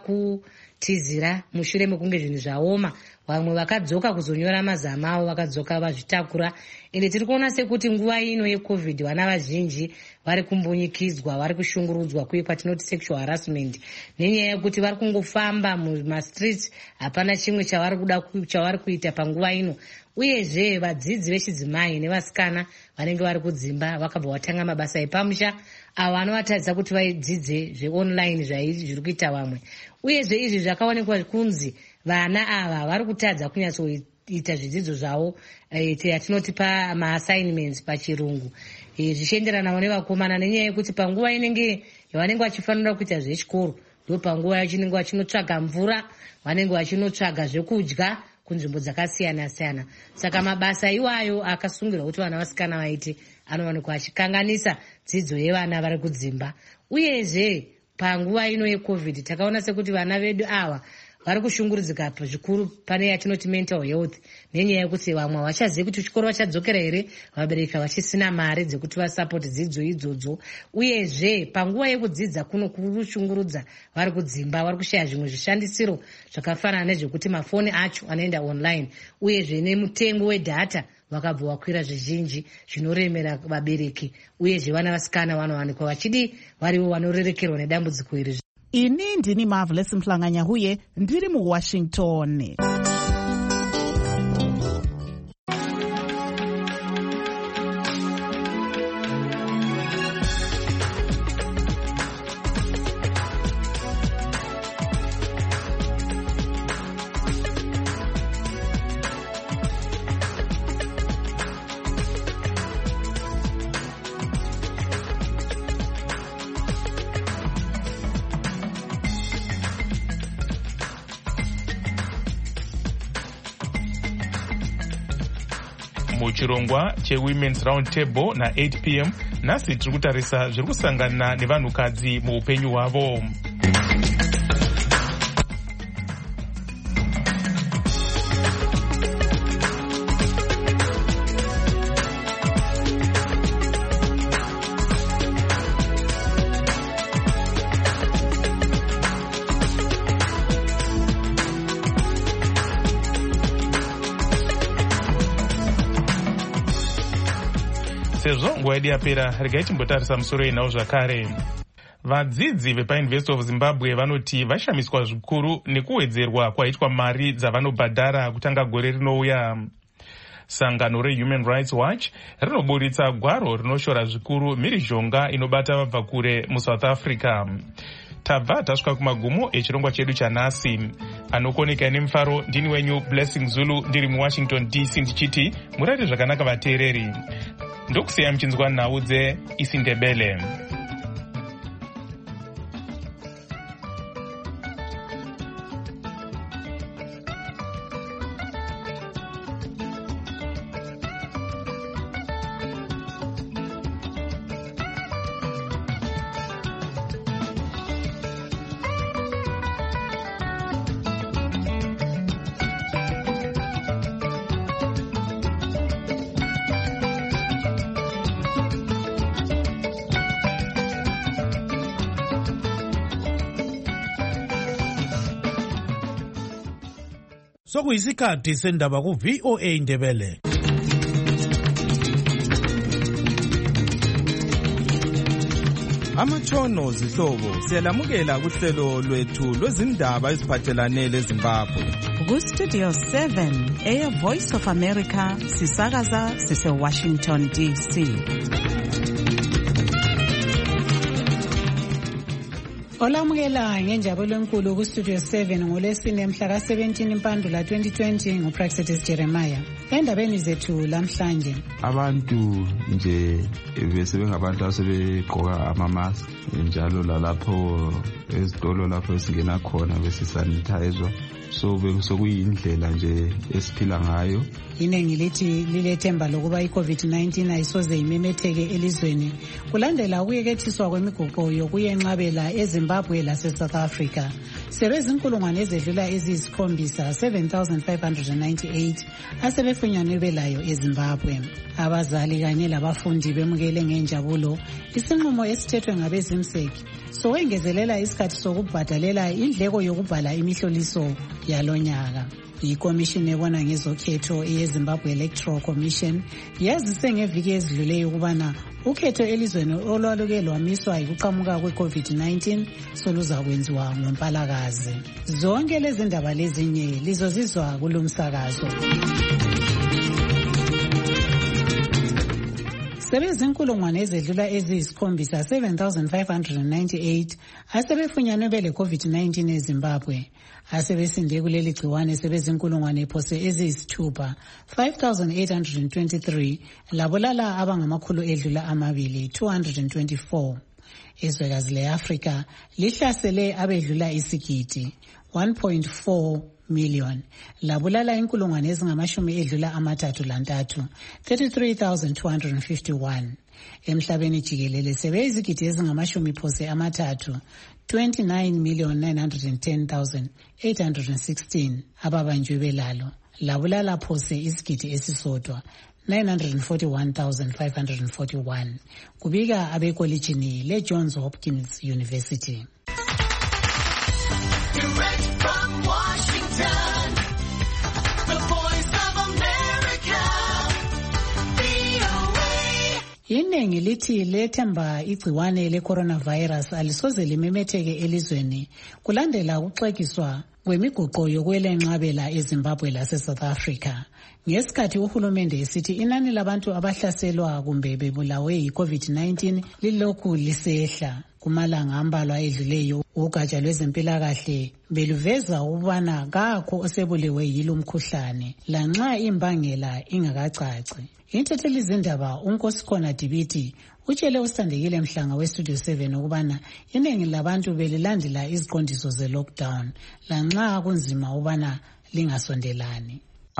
kutizira mushure mekunge zvinhu zvaoma. Vamwe vakadzoka kuzonyora mazama avo vakadzoka vazvitakura. Ende tiri kuona sekuti nguva ino yeCovid vana vazhinji vari kumbunyikidzwa, vari kushungurudzwa, kuye patinoti sexual harassment, nenyaya yekuti vari kungofamba mumastreets, hapana chimwe chavari kuda chavari kuita panguva ino. Uyezve vadzidzi vechidzimai nevasikana vanenge vari kudzimba vakabva vatanga mabasa epamusha avo anovatadzisa kuti vaidzidze zveonline zviri kuita vamwe. Uyezve izvi zvakaonekwa kunzi vana ava vari kutadza kunyatsoita zvidzidzo zvavo yatinoti pamaassignments pachirungu, zvichienderanawo nevakomana, nenyaya yekuti panguva inenge yavanenge vachifanira kuita zvechikoro ndo panguva yachinenge vachinotsvaga mvura, vanenge vachinotsvaga zvekudya kunzvimbo dzakasiyana siyana. Saka mabasa iwayo akasungirwa kuti vana vasikana vaite anowanikwa achikanganisa dzidzo yevana vari kudzimba. Uyezve panguva ino yeCovid takaona sekuti vana vedu ava vari kushungurudzika zvikuru pane yatinoti mental health, nenyaya yekuti vamwe vachazivi kuti chikoro vachadzokera here, vabereki vachisina mari dzekuti vasapoti dzidzo idzodzo. Uyezve panguva yekudzidza kuno kushungurudza vari kudzimba, vari kushaya zvimwe zvishandisiro zvakafanana nezvekuti mafoni acho anoenda online. Uyezve nemutengo wedhata vakabva wakwira zvizhinji zvinoremera vabereki. Uyezve vana vasikana vanowanikwa vachidi varivo vanorerekerwa nedambudziko iri. Ini ndini Marvelous Mhlanganya-Huye, ndiri muWashington. Muchirongwa cheWomen's Round Table na eight p m nhasi tiri kutarisa zviri kusangana nevanhukadzi muupenyu hwavo. Sezvo nguva yedu yapera, regai timbotarisa musoro yenhau zvakare. Vadzidzi vepaUniversity of Zimbabwe vanoti vashamiswa zvikuru nekuwedzerwa kwaitwa mari dzavanobhadhara kutanga gore rinouya. Sangano reHuman Rights Watch rinoburitsa gwaro rinoshora zvikuru mhirizhonga inobata vabva kure muSouth Africa. Tabva tasvika kumagumo echirongwa chedu chanhasi. Anokoneka nemufaro ndini wenyu Blessing Zulu, ndiri muWashington D C ndichiti murari zvakanaka vateereri. Ndokusiya mchinzwa nhau dzeIsindebele. sokuyisikhathi sendaba ku-V O A Ndebele. Amatshono zihlobo siyalamukela kuhlelo lwethu lwezindaba eziphathelane leZimbabwe. Ku-Studio seven, Air Voice of America, sisakaza sise-Washington D C. Olamukela ngenjabulo enkulu ku-Studio seven ngolesine mhla ka-seventeen Mpandula twenty twenty nguPraxedis Jeremiah. Endabeni zethu lamhlanje, abantu nje bese bengabantu asebegqoka ama-mask njalo lalapho ezitolo lapho esingena khona besisanithayizwa, so bekuyindlela nje esiphila ngayo. Iningi lithi lilethemba lokuba i-COVID nineteen ayisoze imemetheke elizweni kulandela ukuyekethiswa kwemiguqo yokuyenqabela eZimbabwe lase-South Africa. Sebezinkulungwane ezedlula eziyisikhombisa seven thousand five hundred ninety-eight asebefunyanwe belayo eZimbabwe. Abazali kanye labafundi bemukele ngenjabulo isinqumo esithethwe ngabezimseki sokwengezelela isikhathi sokubhadalela indleko yokubhala imihloliso yalonyaka. Ikomishini ebona ngezokhetho eyeZimbabwe Electoral Commission yazise ngeviki ezidluleyo ukubana ukhetho elizweni olwaluke lwamiswa yikuqhamuka kwe-COVID nineteen soluza kwenziwa ngoMpalakazi. Zonke lezi ndaba lezinye lizozizwa kulomsakazo. Sebezinkulungwane ezedlula eziyisikhombisa seven thousand five hundred ninety-eight asebefunyanwe bele COVID nineteen eZimbabwe. Asebesinde kuleli gciwane sebezinkulungwane phose eziyisithupha five thousand eight hundred twenty-three labolala abangamakhulu edlula amabili two hundred twenty-four. Izwekazi le-Afrika lihlasele abedlula isigidi one point four million labulala inkulungwane ezingamashumi edlula amathathu lantathu thirty-three thousand two hundred fifty-one. Emhlabeni jikelele sebe izigidi ezingamashumi phose amathathu twenty-nine million nine hundred ten thousand eight hundred sixteen ababanjwe belalo labulala phose isigidi esisodwa nine hundred forty-one thousand five hundred forty-one kubika abekolejini le-Johns Hopkins University. Direct from Washington, the voice of America, V O A. Iningi lithi lethemba igciwane le-coronavirus alisoze limemetheke elizweni kulandela ukuxekiswa kwemiguqo yokwelenqabela eZimbabwe lase-South Africa. Ngesikhathi uhulumende esithi inani labantu abahlaselwa kumbe bebulawe yi-COVID nineteen lilokhu lisehla. Kumalanga ambalwa edluleyo ugatsha lwezempilakahle beluveza ukubana kakho osebulewe yilo mkhuhlane lanxa imbangela ingakacaci. Intatheli zindaba uNkosikhona Dibiti utshele uSandekile Mhlanga we-Studio seven ukubana iningi labantu belilandela iziqondiso ze-lockdown lanxa kunzima ukubana lingasondelani.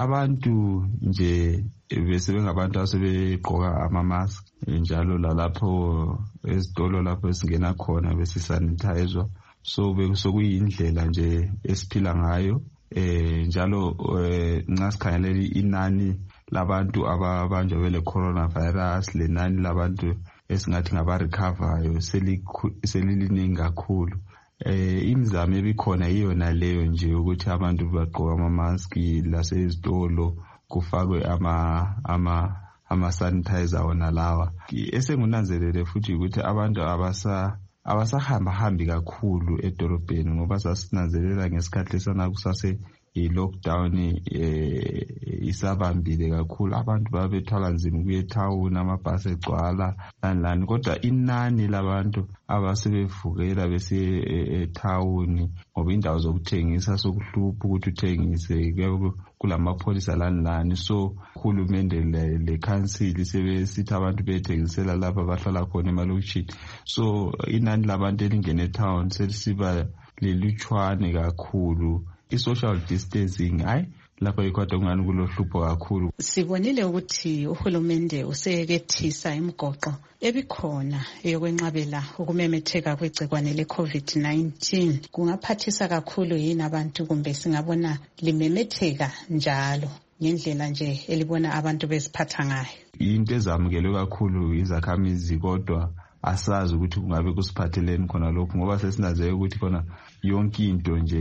Abantu nje bese bengabantu asebegqoka ama-mask njalo lalapho ezitolo lapho esingena khona besisanithayizwa, so bekuyindlela nje esiphila ngayo. Eh njalo nxa sikhangelele inani labantu ababanjwa bele coronavirus lenani labantu esingathi ngabarecovayo seliliningi kakhulu. Eh imizamo ebikhona iyona leyo nje ukuthi abantu bagqoka ama-maski lasezitolo kufakwe ama ama ama sanitizer wona lawa. Esengunanzelele futhi ukuthi abantu abasa abasahamba hambi kakhulu edolobheni ngoba sasinanzelela ngesikhathi lesana kusase i-lockdown eh isabambile kakhulu, abantu babethwala nzima ukuya etown, amabhasi egcwala lani lani, kodwa inani labantu abasebevukela bese etown ngoba indawo zokuthengisa sokuhlupha ukuthi uthengise kulamapholisa lani lani. So uhulumende le council sebesithi abantu bethengisela lapha abahlala khona emalokishini, so inani labantu elingene etown selisiba lelutshwane kakhulu. I-social distancing hayi lapha ikhwada kungani kulohlupho kakhulu. Sibonile ukuthi uhulumende useyekethisa imigoqo ebikhona yokwenqabela ukumemetheka kwegcikwane le-COVID nineteen. Kungaphathisa kakhulu yini abantu kumbe singabona limemetheka njalo ngendlela nje elibona abantu beziphatha ngayo? Into ezamukelwe kakhulu izakhamizi, kodwa asazi ukuthi kungabe kusiphatheleni khona lokhu ngoba sesinanzeke ukuthi khona yonke into nje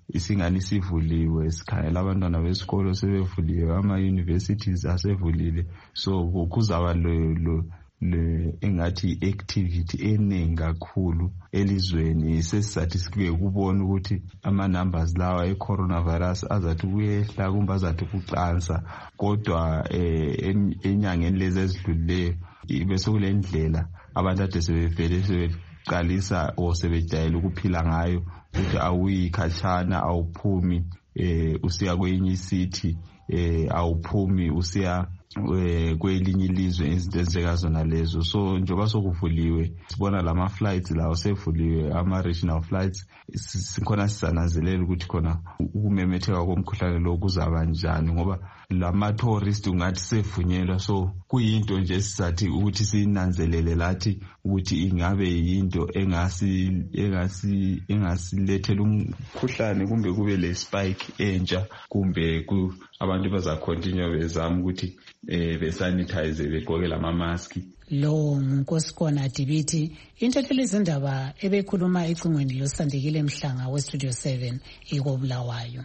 isingani sivuliwe, sikhangela abantwana besikolo sebevuliwe, ama-universities asevulile, so kuzaba lo le engathi activity eningi kakhulu elizweni. Sesisathi sike kubona ukuthi ama numbers lawa e coronavirus azathi kuyehla kumbe azathi kuqansa, kodwa enyangeni lezi ezidlulileyo bese kule ndlela abantu ade sebevele sebeqalisa o sebejayela ukuphila ngayo, ukuthi awuyi khatshana, awuphumi usiya kwenye city, awuphumi usiya kwelinye ilizwe, izinto ezinjengazona lezo. So njengoba sokuvuliwe sibona lama flights lawo sevuliwe, ama regional flights, sikhona sisananzelela ukuthi khona ukumemetheka komkhuhlane lo kuzaba njani, ngoba lama tourist ungathi sevunyelwa. So kuyinto nje sisathi ukuthi sinanzelele lathi ukuthi ingabe yinto engasi engasi engasilethela umkhuhlane, kumbe kube le spike entsha, kumbe ku abantu baza continue bezama ukuthi eh besanitize begqoke lama mask. Lo nguNkosikhona Dibiti, intatheli izindaba ebekhuluma ecingweni loSandekile Mhlanga we Studio seven eKobulawayo.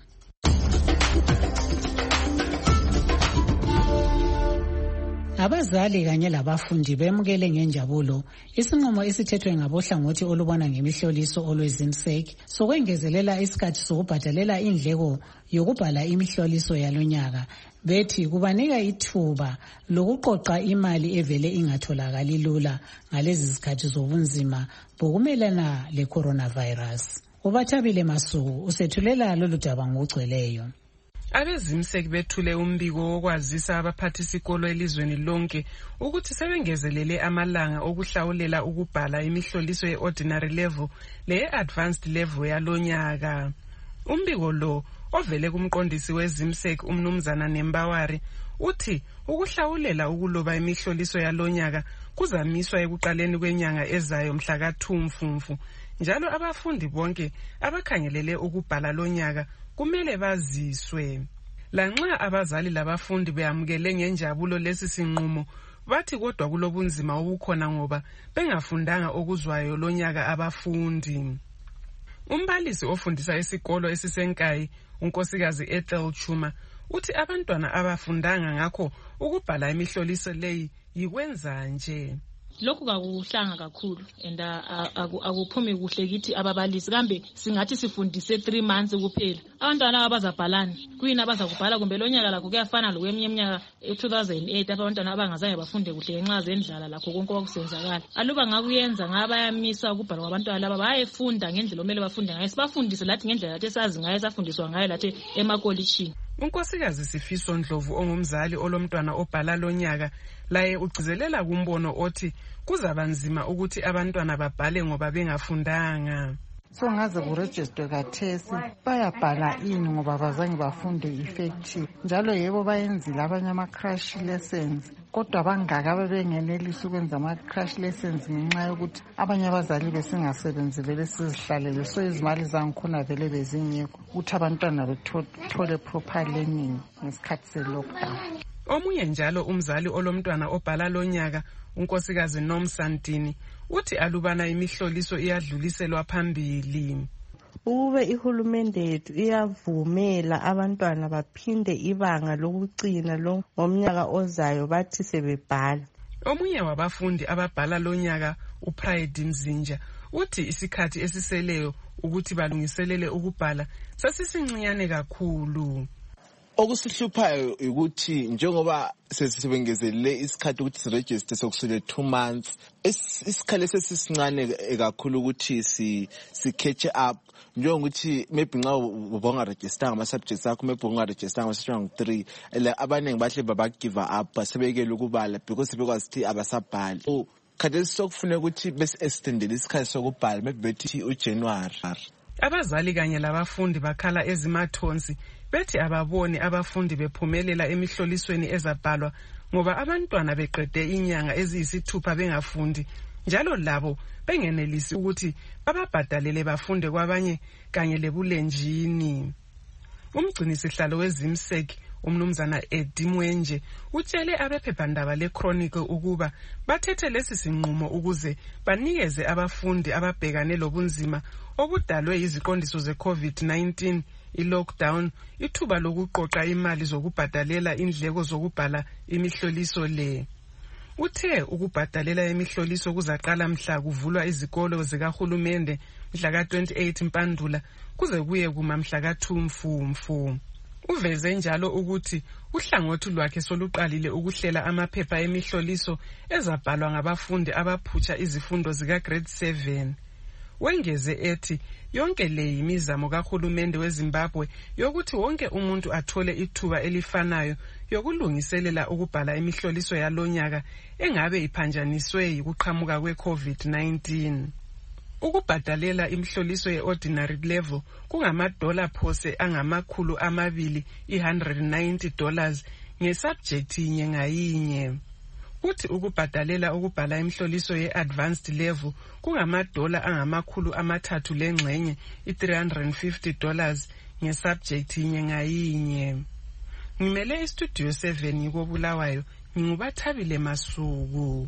Abazali kanye labafundi bemukele ngenjabulo isinqumo esithethwe ngabohlangothi olubona ngemihloliso olwezimsek sokwengezelela isikhathi sokubhadalela indleko yokubhala imihloliso yalonyaka. Bethi kubanika ithuba lokuqoqa imali evele ingatholakali lula ngalezi zikhathi zobunzima bokumelana le coronavirus. Ubathabile Masuku usethulela lolu daba ngokugcweleyo. Abezimsek bethule umbiko wokwazisa abaphathisikolo elizweni lonke ukuthi sebengezelele amalanga okuhlawulela ukubhala imihloliso ye-ordinary level leye-advanced level yalonyaka. Umbiko lo ovele kumqondisi wezimsek umnumzana Nembawari uthi ukuhlawulela ukuloba imihloliso yalonyaka kuzamiswa ekuqaleni kwenyanga ezayo mhla ka two Mfumfu, njalo abafundi bonke abakhangelele ukubhala lonyaka kumele baziswe. Lanxa abazali labafundi beamukele ngenjabulo lesi sinqumo, bathi kodwa kulobunzima obukhona ngoba bengafundanga okuzwayo lonyaka abafundi. Umbalisi ofundisa esikolo esisenkayi unkosikazi Ethel Chuma uthi abantwana abafundanga ngakho ukubhala imihloliso leyi yikwenza nje. Lokhu kakuhlanga kakhulu and akuphumi kuhle kithi ababalisi, kambe singathi sifundise three months kuphela. Abantwana abazabhalani kuyini abazakubhala, kumbe lonyaka lakho kuyafana lokweminye iminyaka e two thousand eight abantwana abangazange bafunde kuhle ngenxa zendlala lakho konke okusenzakala. Aluba ngakuyenza ngabayamisa ukubhala kwabantwana laba bayefunda ngendlela omele bafunde ngayo, sibafundise lathi ngendlela lathi esazi ngayo, safundiswa ngayo lathi emakolishini. Unkosikazi Sifiso Ndlovu ongumzali olomntwana obhala lonyaka laye ugcizelela kumbono othi kuzabanzima ukuthi abantwana babhale ngoba bengafundanga. So ngaze kuregister kathesi bayabhala ini ngoba bazange bafunde effective, njalo yebo bayenzile abanye ama crash lessons, kodwa bangaka bebengenelisa ukwenza ama crash lessons ngenxa yokuthi abanye abazali besingasebenzi vele sizihlalele, so izimali zangikhona vele bezingekho ukuthi abantwana bethole proper learning ngesikhathi se lockdown. Omunye njalo umzali olomntwana obhala lonyaka unkosikazi Nomsantini uthi alubana imihloliso iyadluliselwa phambili. Ube ihulumende yethu iyavumela abantwana baphinde ibanga lokugcina lo ngomnyaka ozayo bathi sebebhala. Omunye wabafundi ababhala lonyaka uPride Mzinja uthi isikhathi esiseleyo ukuthi balungiselele ukubhala sasisincinyane kakhulu. Okusihluphayo ukuthi njengoba sesisebengezelele isikhathi ukuthi siregister sokusule two months, isikhale sesisincane kakhulu ukuthi si si catch up, njengokuthi maybe nxa ubonga register ama subjects akho, maybe ubonga register ama subjects three, la abanenge bahle baba give up basebekele ukubala because bekwazi ukuthi abasabhali. So khathesi sokufuna ukuthi bese extendele isikhathi sokubhala maybe bethi uJanuary. Abazali kanye labafundi bakhala ezimathonsi bethi ababoni abafundi bephumelela emihlolisweni ezabhalwa ngoba abantwana beqede inyanga eziyisithupha bengafundi, njalo labo bengenelisi ukuthi bababhadalele bafunde kwabanye kanye lebulenjini. Umgcinisihlalo wezimsek umnumzana Eddie Mwenje utshele abephephandaba leChronicle ukuba bathethe lesi sinqumo ukuze banikeze abafundi ababhekane lobunzima obudalwe iziqondiso ze COVID nineteen i-lockdown ithuba lokuqoqa imali zokubhadalela indleko zokubhala imihloliso le. Uthe ukubhadalela imihloliso kuzaqala mhla kuvulwa izikolo zikahulumende mhla ka twenty-eight Mpandula kuze kuye kuma mhla ka two Mfumfu. Uveze njalo ukuthi uhlangothi lwakhe soluqalile ukuhlela amaphepha emihloliso ezabhalwa ngabafundi abaphutsha izifundo zika grade seven. Wengeze ethi yonke le yimizamo kahulumende weZimbabwe yokuthi wonke umuntu athole ithuba elifanayo yokulungiselela ukubhala imihloliso yalonyaka engabe iphanjaniswe yikuqhamuka kwe-COVID nineteen. Ukubhadalela imihloliso ye-ordinary level kungamadola phose angamakhulu amabili one hundred ninety dollars ngesubject inye ngayinye. Uthi ukubhadalela ukubhala imihloliso ye-advanced level kungamadola angamakhulu amathathu lengxenye three hundred fifty dollars ngesubject inye ngayinye. Ngimele istudio seven yikobulawayo ngingubathabile Masuku.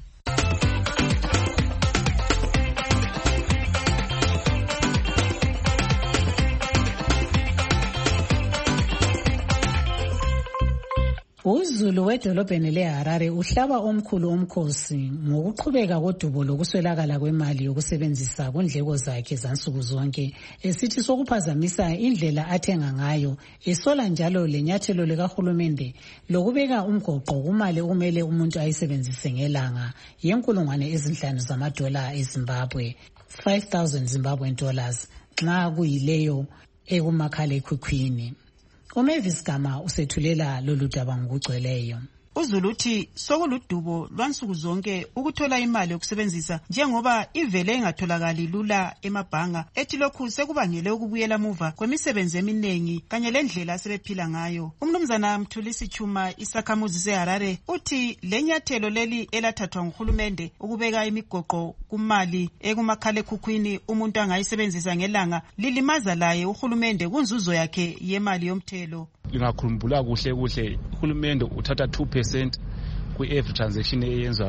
UZulu wedolobheni leHarare uhlaba omkhulu omkhosi ngokuqhubeka kodubo lokuswelakala kwemali yokusebenzisa kundleko zakhe zansuku zonke, esithi sokuphazamisa indlela athenga ngayo, esola njalo lenyathelo likahulumende lokubeka umgoqo kumali okumele umuntu ayisebenzise ngelanga yenkulungwane ezinhlanu zamadola eZimbabwe, five thousand Zimbabwean dollars, nxa kuyileyo ekumakhala ekhukhwini. uMavis Gama usethulela lolu daba ngokugcweleyo. UZulu uthi sokuludubo lwansuku zonke ukuthola imali yokusebenzisa njengoba ivele engatholakali lula emabhanga, ethi lokhu sekubangele ukubuyela muva kwemisebenzi eminingi kanye lendlela asebephila ngayo. Umnumzana Mthulisi Chuma isakhamuzi seHarare uthi lenyathelo leli elathathwa nguhulumende ukubeka imigoqo kumali ekumakhala ekhukhwini umuntu angayisebenzisa ngelanga lilimaza laye uhulumende kunzuzo yakhe yemali yomthelo. Ngakhumbula kuhle kuhle uhulumende uthatha two percent kwi every transaction eyenzwa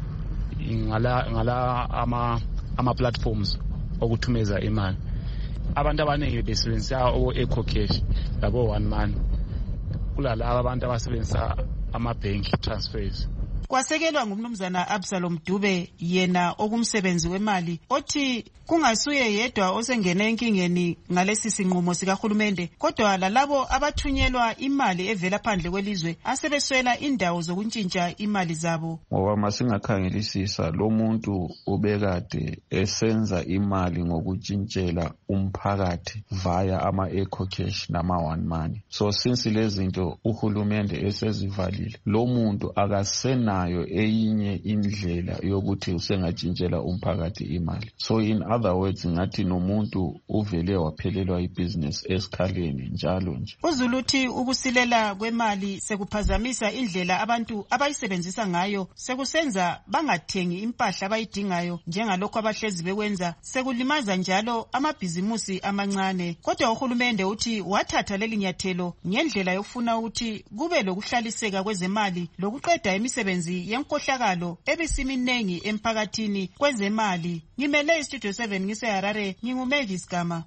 ngala ngala ama ama platforms okuthumeza imali. Abantu abaningi besebenzisa o Eco Cash labo one man, kulala abantu abasebenzisa ama bank transfers. Kwasekelwa ngumnumzana Absalom Dube yena okumsebenzi wemali othi kungasuye yedwa osengene enkingeni ngalesi sinqumo sikahulumende, kodwa lalabo abathunyelwa imali evela phandle kwelizwe asebeswela indawo zokuntshintsha imali zabo. Ngoba masingakhangelisisa lo muntu ubekade esenza imali ngokutshintshela umphakathi via ama Eco Cash nama one money. So since lezi zinto uhulumende esezivalile, lo muntu akasena nayo eyinye indlela yokuthi usengatshintshela umphakathi imali. So in other words ngathi nomuntu uvele waphelelwa ibusiness esikhaleni njalo nje. UZulu uthi ukusilela kwemali sekuphazamisa indlela abantu abayisebenzisa ngayo, sekusenza bangathengi impahla abayidingayo njengalokho abahlezi bekwenza, sekulimaza njalo amabhizimusi amancane. Kodwa uhulumende uthi wathatha leli nyathelo ngendlela yokufuna ukuthi kube lokuhlaliseka kwezemali lokuqeda imisebenzi yenkohlakalo ebisiminengi emphakathini kwezemali. Ngimele istudio seven ngiseHarare, nginguMavis Gama.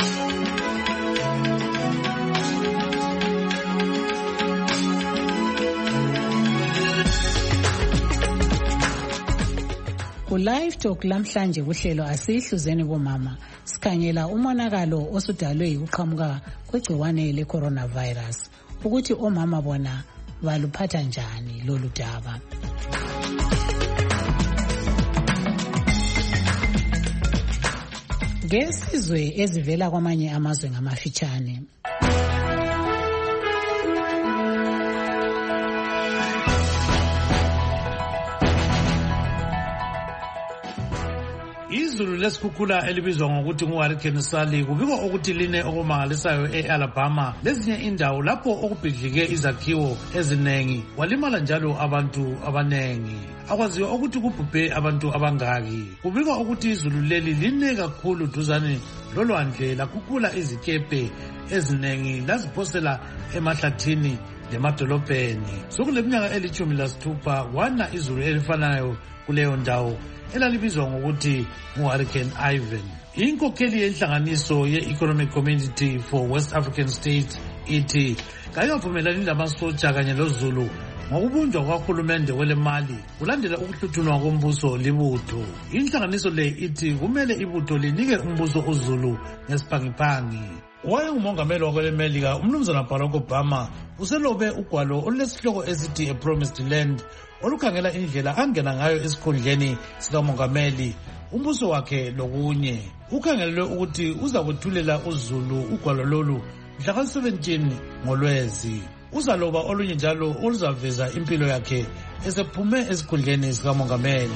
Ku-Live Talk lamhlanje kuhlelo asihluzeni bomama sikhangela umonakalo osudalwe yikuqhamuka kwegciwane le-coronavirus, ukuthi omama bona baluphatha njani lolu daba. Ngesizwe ezivela kwamanye amazwe ngamafitshane. Izulu lesikhukhula elibizwa ngokuthi ngu-Hurricane Sally kubikwa ukuthi line okumangalisayo e-Alabama lezinye indawo lapho okubhidlike izakhiwo ezinengi, walimala njalo abantu abanengi. Akwaziwa ukuthi kubhubhe abantu abangaki. Kubikwa ukuthi izulu leli line kakhulu duzane lolwandle lakhukhula izikepe eziningi laziphosela emahlathini lemadolobheni. Sokuleminyaka elithumi lasithupha wana izulu elifanayo kuleyo ndawo elalibizwa ngokuthi ngu-Hurricane Ivan. Inkokheli yenhlanganiso ye-Economic Community for West African States ithi kayivumelani lamasotsha kanye lozulu ngokubunjwa kwahulumende welemali kulandela ukuhluthunwa kombuso libutho. Inhlanganiso le ithi kumele ibutho linike umbuso uzulu ngesiphangi-phangi. Wayengumongameli wakwelemelika umnumzana Barack Obama uselobe ugwalo olulesihloko esithi A Promised Land olukhangela indlela angena ngayo esikhundleni sikamongameli umbuso wakhe lokunye. Ukhangelelwe ukuthi uza kwethulela uzulu ugwalo lolu mhla ka seventeen ngoLwezi. Uzaloba olunye njalo oluzaveza impilo yakhe esephume esikhundleni sikamongameli.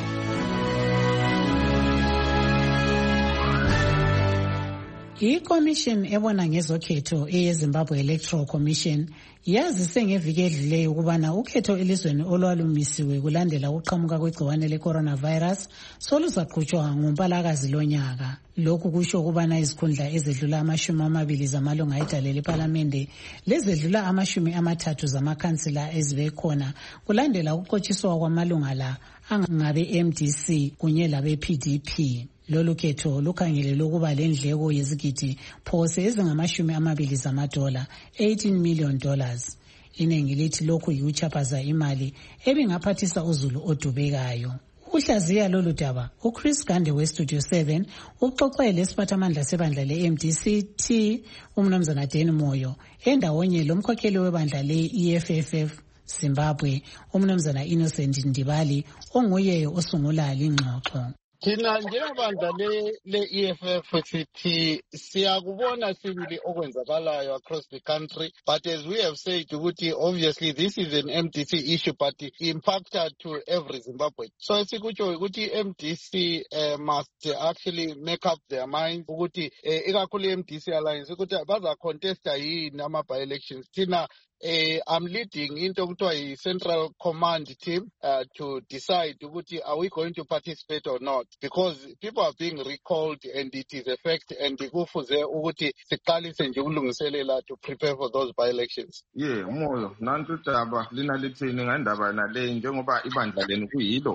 I-Commission ebona ngezokhetho eyeZimbabwe Electoral Commission yazise ngeviki edluleyo ukubana ukhetho elizweni olwalumisiwe kulandela ukuqhamuka kwegciwane le-coronavirus soluzaqhutshwa ngoMpalakazi lonyaka. Lokhu kusho ukubana izikhundla ezedlula amashumi amabili zamalunga edale lePhalamende lezedlula amashumi amathathu zamakhansila ezibe khona kulandela ukuqotshiswa kwamalunga la angabe M D C kunye labe-P D P. Lolu khetho lukhangelelwe ukuba lendleko yezigidi phose ezingamashumi amabili zamadola, eighteen million dollars. Iningi lithi lokhu yikuchaphaza imali ebingaphathisa uzulu odubekayo. Uhlaziya lolu daba, uChris Gande weStudio seven uxoxe lesiphathamandla sebandla le-M D C T umnumzana Dan Moyo endawonye lomkhokheli webandla le-E F F F Zimbabwe umnumzana Innocent Ndibali onguye osungula lingxoxo. Thina njengabandla le-E F F sithi siyakubona sibili okwenzakalayo across the country, but as we have said ukuthi obviously this is an M D C issue but impacted to every Zimbabwean. So esikutsho ukuthi M D C uh, must actually make up their minds ukuthi uh, ikakhulu M D C alliance ukuthi baza contesta yini ama by-elections. Thina Uh, I'm leading into a central command team uh, to decide are we going to participate or not, because people are being recalled and it is a fact, and the kufuze ukuthi siqalise nje ukulungiselela to prepare for those by-elections. Yeah, Moyo, nantu daba lina lithini ngandaba nale njengoba ibandla lenu kuyilo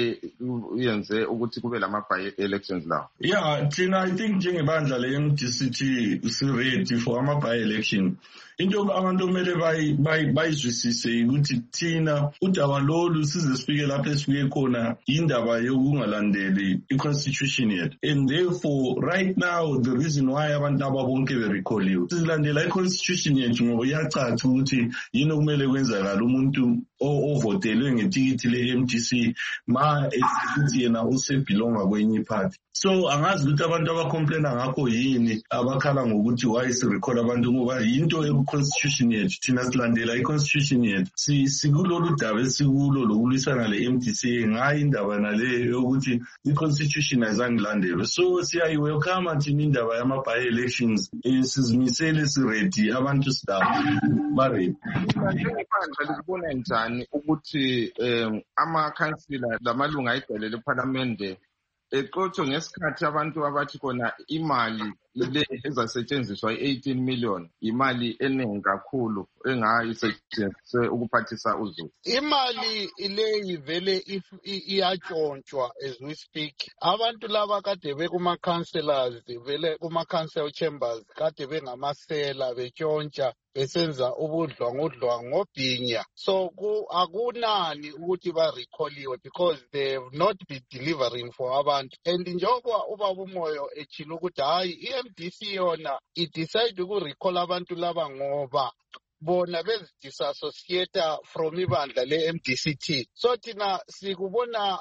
eliyenze ukuthi kube lama by-elections lawo. Yeah, thina I think njengebandla le-M D C T si-ready for ama by-election. Into abantu kumele bayizwisise ukuthi thina udaba lolu size sifike lapho esifike khona indaba yokungalandeli i-constitution yethu, and therefore right now the reason why abantu ababonke berekholiwe silandela i-constitution yethu ngoba iyacaca ukuthi yini okumele kwenzakala umuntu ovotelwe ngetikiti le-M D C ma esithi yena usebhilonga kwenye iphathi. So angazi ukuthi abantu abacomplaina ngakho yini abakhala ngokuthi why sirekhola abantu ngoba yinto eku-constitution yethu thina silandela i-constitution yethu sikulolu daba esikulo lokulwisana le-M D C ngayo indaba nale yokuthi i-constitution ayizange ilandelwe. So siyayi-welcome thina indaba yama-by-elections sizimisele siredi abantu sidaba baredi. Njengephandla likubona njani ukuthi um amakhansila lamalunga ayidale lephalamende eqotho ngesikhathi abantu abathi khona imali le ezasetshenziswa i-eighteen million imali eningi kakhulu engayisetshenziswe ukuphathisa uzulu? Imali ile ivele iyatshontshwa as we speak. Abantu laba kade bekuma-councillors vele kuma-council chambers kade bengamasela betshontsha besenza ubudlwangudlwangu ngobhinya. So akunani ukuthi barekholiwe because they have not been delivering for abantu. And njengoba ubaba uMoyo echilo ukuthi hayi i-M D C yona idecide ukurecall abantu laba ngoba bona bezidisassociate from ibandla le-M D C T. So thina sikubona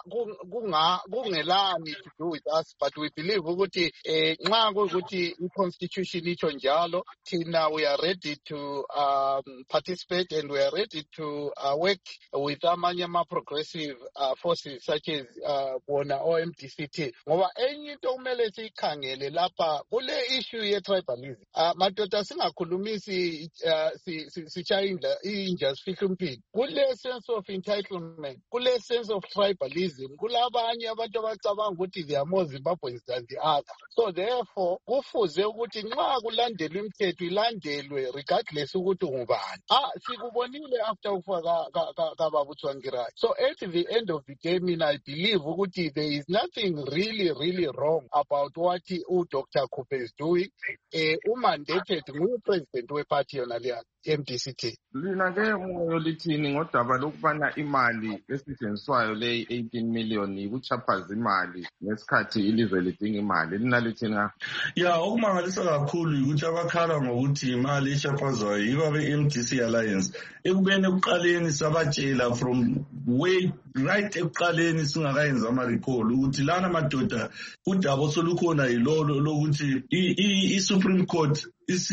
kungelani to do with us, but we believe ukuthi nxa ukuthi i-constitution itsho njalo thina we are ready to um, participate and we are ready to uh, work with amanye ama-progressive uh, forces such as uh, bona o-M D C T ngoba enye into kumele siyikhangele lapha kule issue ye-tribalism. Uh, madoda singakhulumisi uh, si sishaya inja sifihla umphini. Kule sense of entitlement, kule sense of tribalism, kulabanye abantu abacabanga ukuthi they are more Zimbabweans than the other. So therefore, kufuze ukuthi nxa kulandelwe imithetho ilandelwe regardless ukuthi ngubani. Ah, sikubonile after ufa kaBaba Tsvangirai. So at the end of the day, I believe ukuthi there is nothing really, really wrong about what Doctor Cooper is doing. Eh, umandated ngupresident weparty yona leya M D C T. Lina ke moyo lithini ngodaba lokubana imali esetshenziswayo le eighteen million ikuchaphaza imali ngesikhathi ilizwe lidinga imali. Lina lithini? Ya, okumangalisa kakhulu ukuthi abakhala ngokuthi imali echaphazayo yiba be-M D C Alliance. Ekubene ekuqaleni sabatshela from way right ekuqaleni singakayenza ama-recall ukuthi lana madoda udaba solukhona yilolo lokuthi i-Supreme Court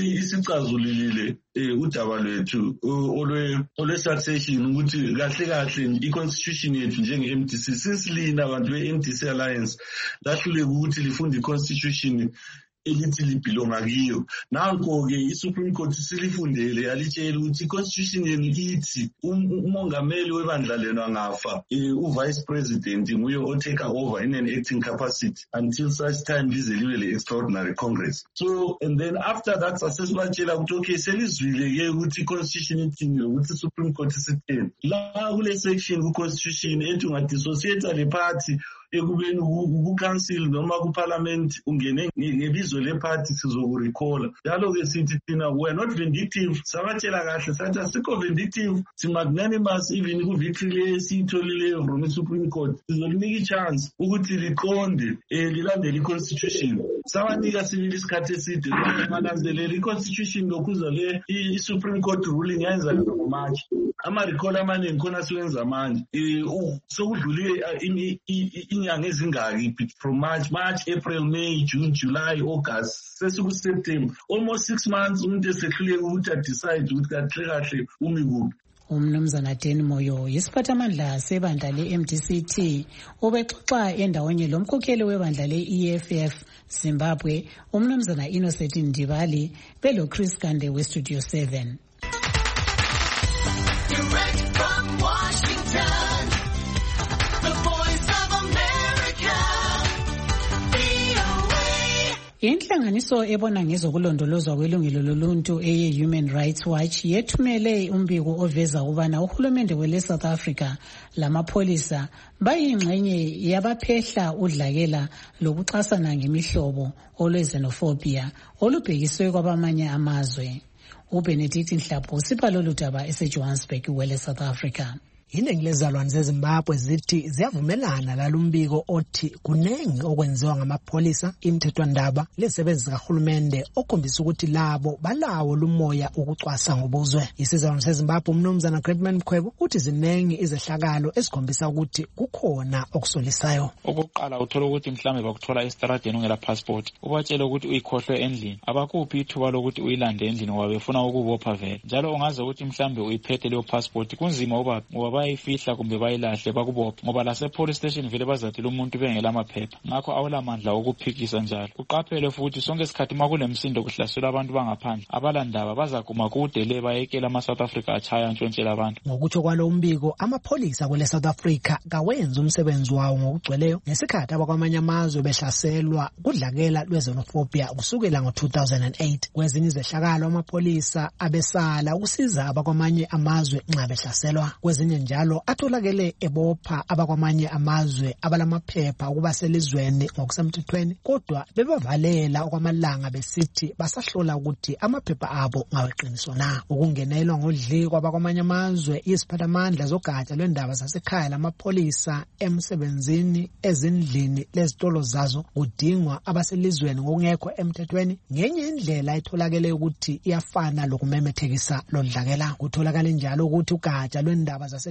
isicazulile udaba lwethu olwe-succession ukuthi kahle kahle i-constitution yethu njenge-M D C since lina abantu be-M D C Alliance lahluleka ukuthi lifunde i-constitution elithi libhilonga kiyo. Nanko-ke i-Supreme Court silifundele yalitshela ukuthi i-constitution yenu ithi umongameli webandla lenu angafa, u-vice president nguye o-take over in an acting capacity until such time lize libe le-extraordinary congress. So and then after that sasesibatshela ukuthi okay selizwile-ke ukuthi i-constitution ithini ukuthi i-Supreme Court isitheni. La kule section ku-constitution ethi ungadissociate le party ekubeni ku-council noma ku-parliament ungene ngebizo le-party sizokurecalla. Njalo-ke sithi thina we're not vindictive. Sabatshela kahle sathi asikho vindictive, si-magnanimous even ku-victory le siyitholile from i-Supreme Court. Sizolinika i-chance ukuthi liqonde lilandele i-constitution. Sabanika sibili isikhathi eside balandelela i-constitution lokuza le i-Supreme Court ruling yayenza ngoMarch. Ama-recall amaningi khona siwenza manje. Sokudlule inyanga ezingaki from March, March, April, May, June, July, August, sesiku-September. Almost six months umuntu esehluleka ukuthi adecide ukuthi kahle kahle umi kuphi. Umnumzana Deni Moyo yisiphathamandla sebandla le-M D C T ubexoxa endawonye lomkhokheli webandla le-E F F Zimbabwe umnumzana Innocent Ndibali belo Chris Kande we-Studio seven. Direct from Washington, the voice of America, V O A. Inhlanganiso ebona ngezokulondolozwa kwelungelo loluntu eye-Human Rights Watch yethumele umbiko oveza ukubana uhulumende wele-South Africa lamapholisa bayingxenye yabaphehla udlakela lokuxasana ngemihlobo olwe-xenophobia olubhekiswe kwabamanye amazwe. uBenedict Nhlapho usipha lolu daba eseJohannesburg wele South Africa. Iningi lezalwane zeZimbabwe zithi ziyavumelana lalumbiko othi kunengi okwenziwa ngamapholisa imithethwandaba lezisebenzi zikahulumende okhombisa ukuthi labo balawo lumoya ukucwasa ngobuzwe. Isizalwane seZimbabwe umnumzana Gretman Mkhwebo uthi zinengi izehlakalo ezikhombisa ukuthi kukhona okusolisayo. Okokuqala uthola ukuthi mhlambe bakuthola estradeni ungela passport, ubatshela ukuthi uyikhohlwe endlini, abakuphi ithuba lokuthi uyilande endlini ngoba befuna ukubopha vele. Njalo ungaze ukuthi mhlambe uyiphethe leyo passport kunzima uba ngoba bayifihla kumbe bayilahle bakubopha ngoba lase police station vele bazathi lo muntu bengela amaphepha. Ngakho awulamandla okuphikisa njalo. Uqaphele futhi sonke isikhathi makulemsindo kuhlaselwa abantu bangaphandle abalandaba bazaguma kude le bayekela ama South Africa achaya ntshontshela abantu. Ngokuthi kwalo umbiko amapholisa kwele South Africa kawenza umsebenzi wawo ngokugcweleyo ngesikhathi abakwamanye amazwe behlaselwa kudlakela lwe-xenophobia kusukela ngo two thousand eight. Kwezinye izehlakalo amapholisa abesala ukusiza abakwamanye amazwe nxa behlaselwa. Kwezinye njalo atholakele ebopha abakwamanye amazwe abalamaphepha ukuba selizweni ngokusemthethweni kodwa bebavalela okwamalanga besithi basahlola ukuthi amaphepha abo ngaweqiniso na. Ukungenelwa ngodli kwabakwamanye amazwe isiphathamandla zogatsha lwendaba zasekhaya lamapholisa emsebenzini ezindlini lezitolo zazo kudingwa abaselizweni ngokungekho emthethweni ngenye indlela etholakele ukuthi iyafana lokumemethekisa lodlakela. Kutholakala njalo ukuthi ugatsha lwendaba zase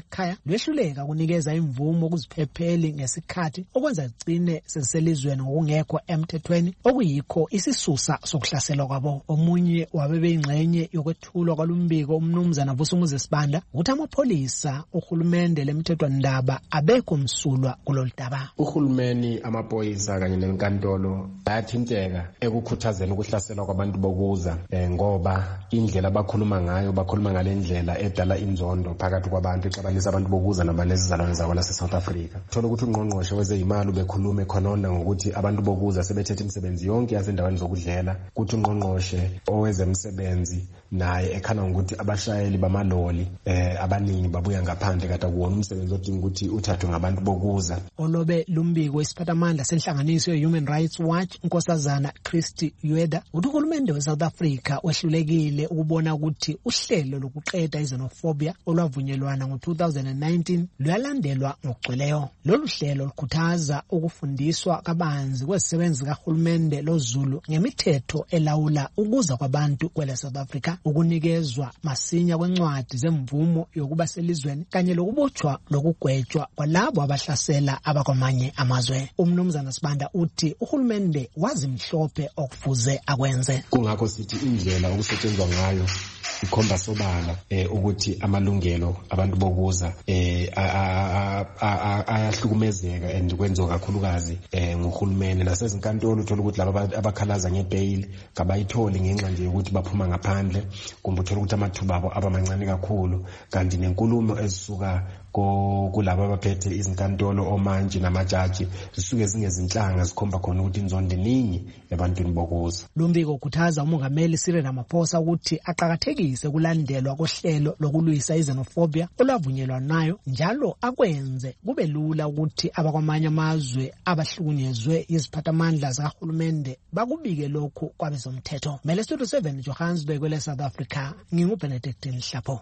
lasekhaya lwehluleka kunikeza imvumo kuziphepheli ngesikhathi okwenza igcine seselizweni ngokungekho emthethweni okuyikho isisusa sokuhlaselwa kwabo. Omunye wabebeyingxenye yokwethulwa kwalumbiko umnumzana Vusumuzi Sibanda ukuthi amapholisa uhulumende lemthethwandaba abekho msulwa kulolu daba. Uhulumeni, amaphoyisa kanye nenkantolo bayathinteka ekukhuthazeni ukuhlaselwa kwabantu bokuza eh, ngoba indlela abakhuluma ngayo bakhuluma ngale ndlela edala inzondo phakathi kwabantu exabanisa abantu bokuza nabanezizalwane zabo lase South Africa. Thola ukuthi ungqongqoshe wezeyimali ubekhuluma ekhonona ngokuthi abantu bokuza sebethethe imisebenzi yonke yasendaweni zokudlela, kuthi ungqongqoshe owezemsebenzi naye ekhana ngokuthi abashayeli bamaloli eh abaningi babuya ngaphandle kade kuwona umsebenzi odinga ukuthi uthathwe ngabantu bokuza. Olobe lumbiko isiphathamandla senhlanganiso ye-Human Rights Watch unkosazana Christy Ueda uthi uhulumende we-South Africa wehlulekile ukubona ukuthi uhlelo lokuqeda i-xenophobia olwavunyelwana ngo two thousand nineteen luyalandelwa ngokugcweleyo. Lolu hlelo lukhuthaza ukufundiswa kabanzi kwezisebenzi kahulumende loZulu ngemithetho elawula ukuza kwabantu kwele South Africa, ukunikezwa masinya kwencwadi zemvumo yokuba selizweni kanye lokubotshwa lokugwetshwa kwalabo abahlasela abakwamanye amazwe. Umnumzana Sibanda uthi uhulumende wazimhlophe okufuze akwenze. Kungakho sithi indlela okusetshenzwa ngayo ikhomba sobala eh ukuthi amalungelo abantu bokuza eh ayahlukumezeka and kwenziwa kakhulukazi eh ngohulumeni nasezinkantolo. Uthola ukuthi laba abakhalaza ngebail kabayitholi ngenxa nje ukuthi baphuma ngaphandle, kumbe uthola ukuthi amathuba abo abamancane kakhulu, kanti nenkulumo ezisuka kulabo abaphethe izinkantolo omanje namajaji zisuke zingezinhlanga zikhomba khona ukuthi inzondo ningi ebantwini bokuza. Lumbiko ukhuthaza umongameli Cyril Ramaphosa ukuthi aqhakathekise kulandelwa kohlelo lokulwisa i-xenophobia olwavunyelwa nayo, njalo akwenze kube lula ukuthi abakwamanye amazwe abahlukunyezwe iziphathamandla zikahulumende bakubike lokhu kwabezomthetho. Mele Studio seven Johannesburg kwele South Africa, nginguBenedict Nhlapho.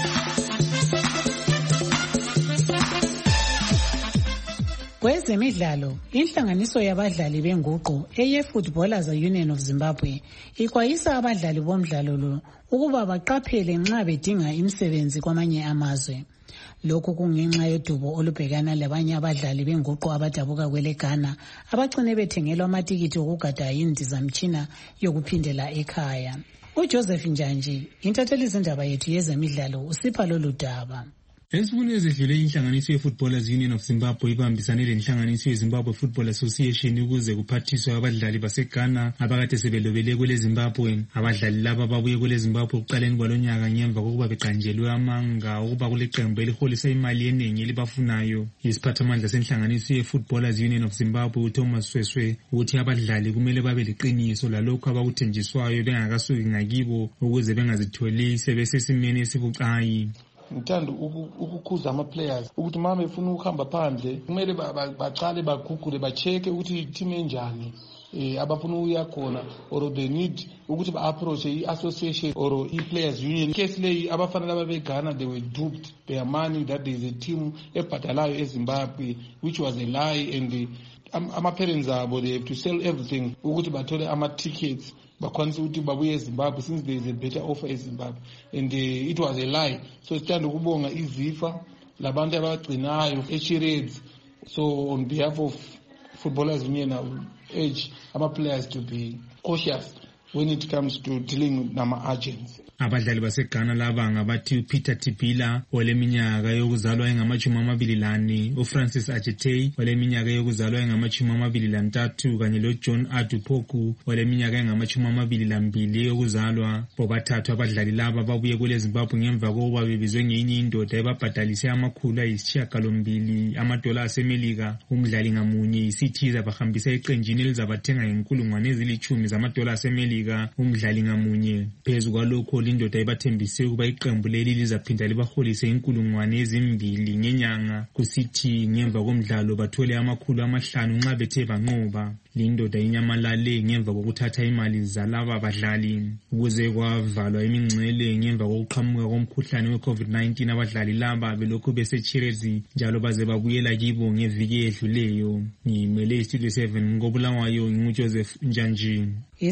Kwezemidlalo, inhlanganiso yabadlali benguqu eye-Footballers Union of Zimbabwe ikwayisa abadlali bomdlalo lo ukuba baqaphele nxa bedinga imisebenzi kwamanye amazwe. Lokhu kungenxa yodubo olubhekana labanye abadlali benguqu abadabuka kwele Ghana abagcine bethengelwa amatikiti okugada indizamtshina yokuphindela ekhaya. uJoseph Njanji, intatheli zindaba yethu yezemidlalo, usipha lolu daba. Esikuni ezidlule inhlanganiso ye-Footballers Union of Zimbabwe ibambisane lenhlanganiso ye-Zimbabwe Football Association ukuze kuphathiswe abadlali baseGhana abakade sebelobele kwele Zimbabwe. Abadlali laba babuye kwele Zimbabwe ekuqaleni kwalonyaka ngemva kokuba beqanjelwe amanga ukuba kuleqembu eliholisa imali eningi elibafunayo. Isiphathamandla senhlanganiso ye-Footballers Union of Zimbabwe uThomas Sweswe uthi abadlali kumele babe liqiniso lalokho abakuthenjiswayo bengakasuki ngakibo ukuze bengazitholi sebesesimeni esibucayi. Ngithanda ukukhuza ama-players ukuthi uma befuna ukuhamba phandle kumele baqale bagugule bacheke ukuthi team enjani eh abafuna ukuya khona, or they need ukuthi ba-approach i-association or i-players union. Case leyi abafana laba beGhana, they were duped their money that there is a team ebhadalayo eZimbabwe, which was a lie, and the ama-parents abo they have to sell everything ukuthi bathole ama-tickets bakwanisa ukuthi babuye eZimbabwe since there is a better offer eZimbabwe, and uh, it was a lie. So sithanda ukubonga izifa labantu abagcinayo eChireds. So on behalf of Footballers Union, I would urge our players to be cautious when it comes to dealing with nama-agents. Abadlali baseGhana laba ngabathi uPeter Tipila oleminyaka yokuzalwa engamachumi amabili lane, uFrancis Ajetey oleminyaka yokuzalwa engamachumi amabili lantathu kanye loJohn Adupoku oleminyaka engamachumi amabili lambili yokuzalwa. Bobathathu abadlali laba babuye kwele Zimbabwe ngemva kokuba bebizwe ngenye indoda ebabhadalise amakhulu ayisishiyagalombili amadola asemelika umdlali ngamunye isithiza bahambisa eqenjini elizabathenga ngenkulungwane ezilitshumi zamadola asemelika umdlali ngamunye. Phezu kwalokho indoda ibathembise ukuba iqembu leli lizaphinda libaholise inkulungwane ezimbili ngenyanga, kusithi ngemva komdlalo bathole amakhulu amahlanu nxa bethe banqoba. Lindoda inyamalale ngemva kokuthatha imali zalaba badlali. Ukuze kwavalwa imingcele ngemva kokuqhamuka komkhuhlane we-COVID nineteen, abadlali laba belokhu beseChirezi njalo baze babuyela kibo ngeviki edluleyo. Ngimele iStudio seven ngobulawayo nginguJoseph Njanji.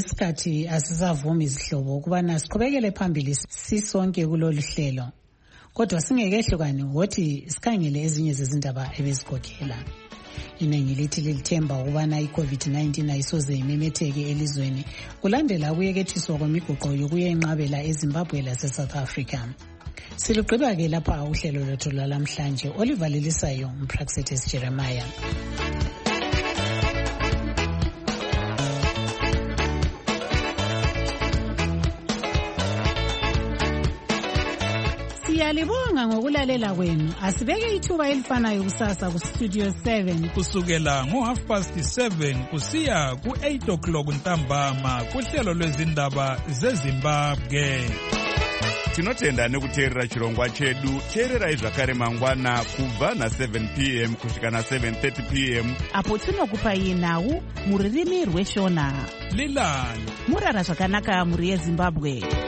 Isikhathi asisavumi izihlobo ukubana siqhubekele phambili sisonke kulolu hlelo. kodwa singekehlukane wothi sikhangele ezinye zezindaba ebezikhokhela. Iningi lithi lilithemba ukubana i-COVID nineteen ayisoze imemetheke elizweni kulandela ukuyekethiswa kwemiguqo yokuya enqabela eZimbabwe lase-South Africa. Silugqiba-ke lapha uhlelo lwethu lwalamhlanje. Oliver Lilisayo, Mpraxetes Jeremiah. Siyalibonga ngokulalela kwenu. Asibeke ithuba elifanayo kusasa ku Studio seven kusukela ngo half past seven kusiya ku eight o'clock ntambama kuhlelo lwezindaba zeZimbabwe. Tinotenda nekuteerera chirongwa chedu. Teererai zvakare mangwana kubva na seven p m kusvika na seven thirty p m apo tinokupai nhau muririmi rweshona. Lilani murara zvakanaka muri yeZimbabwe.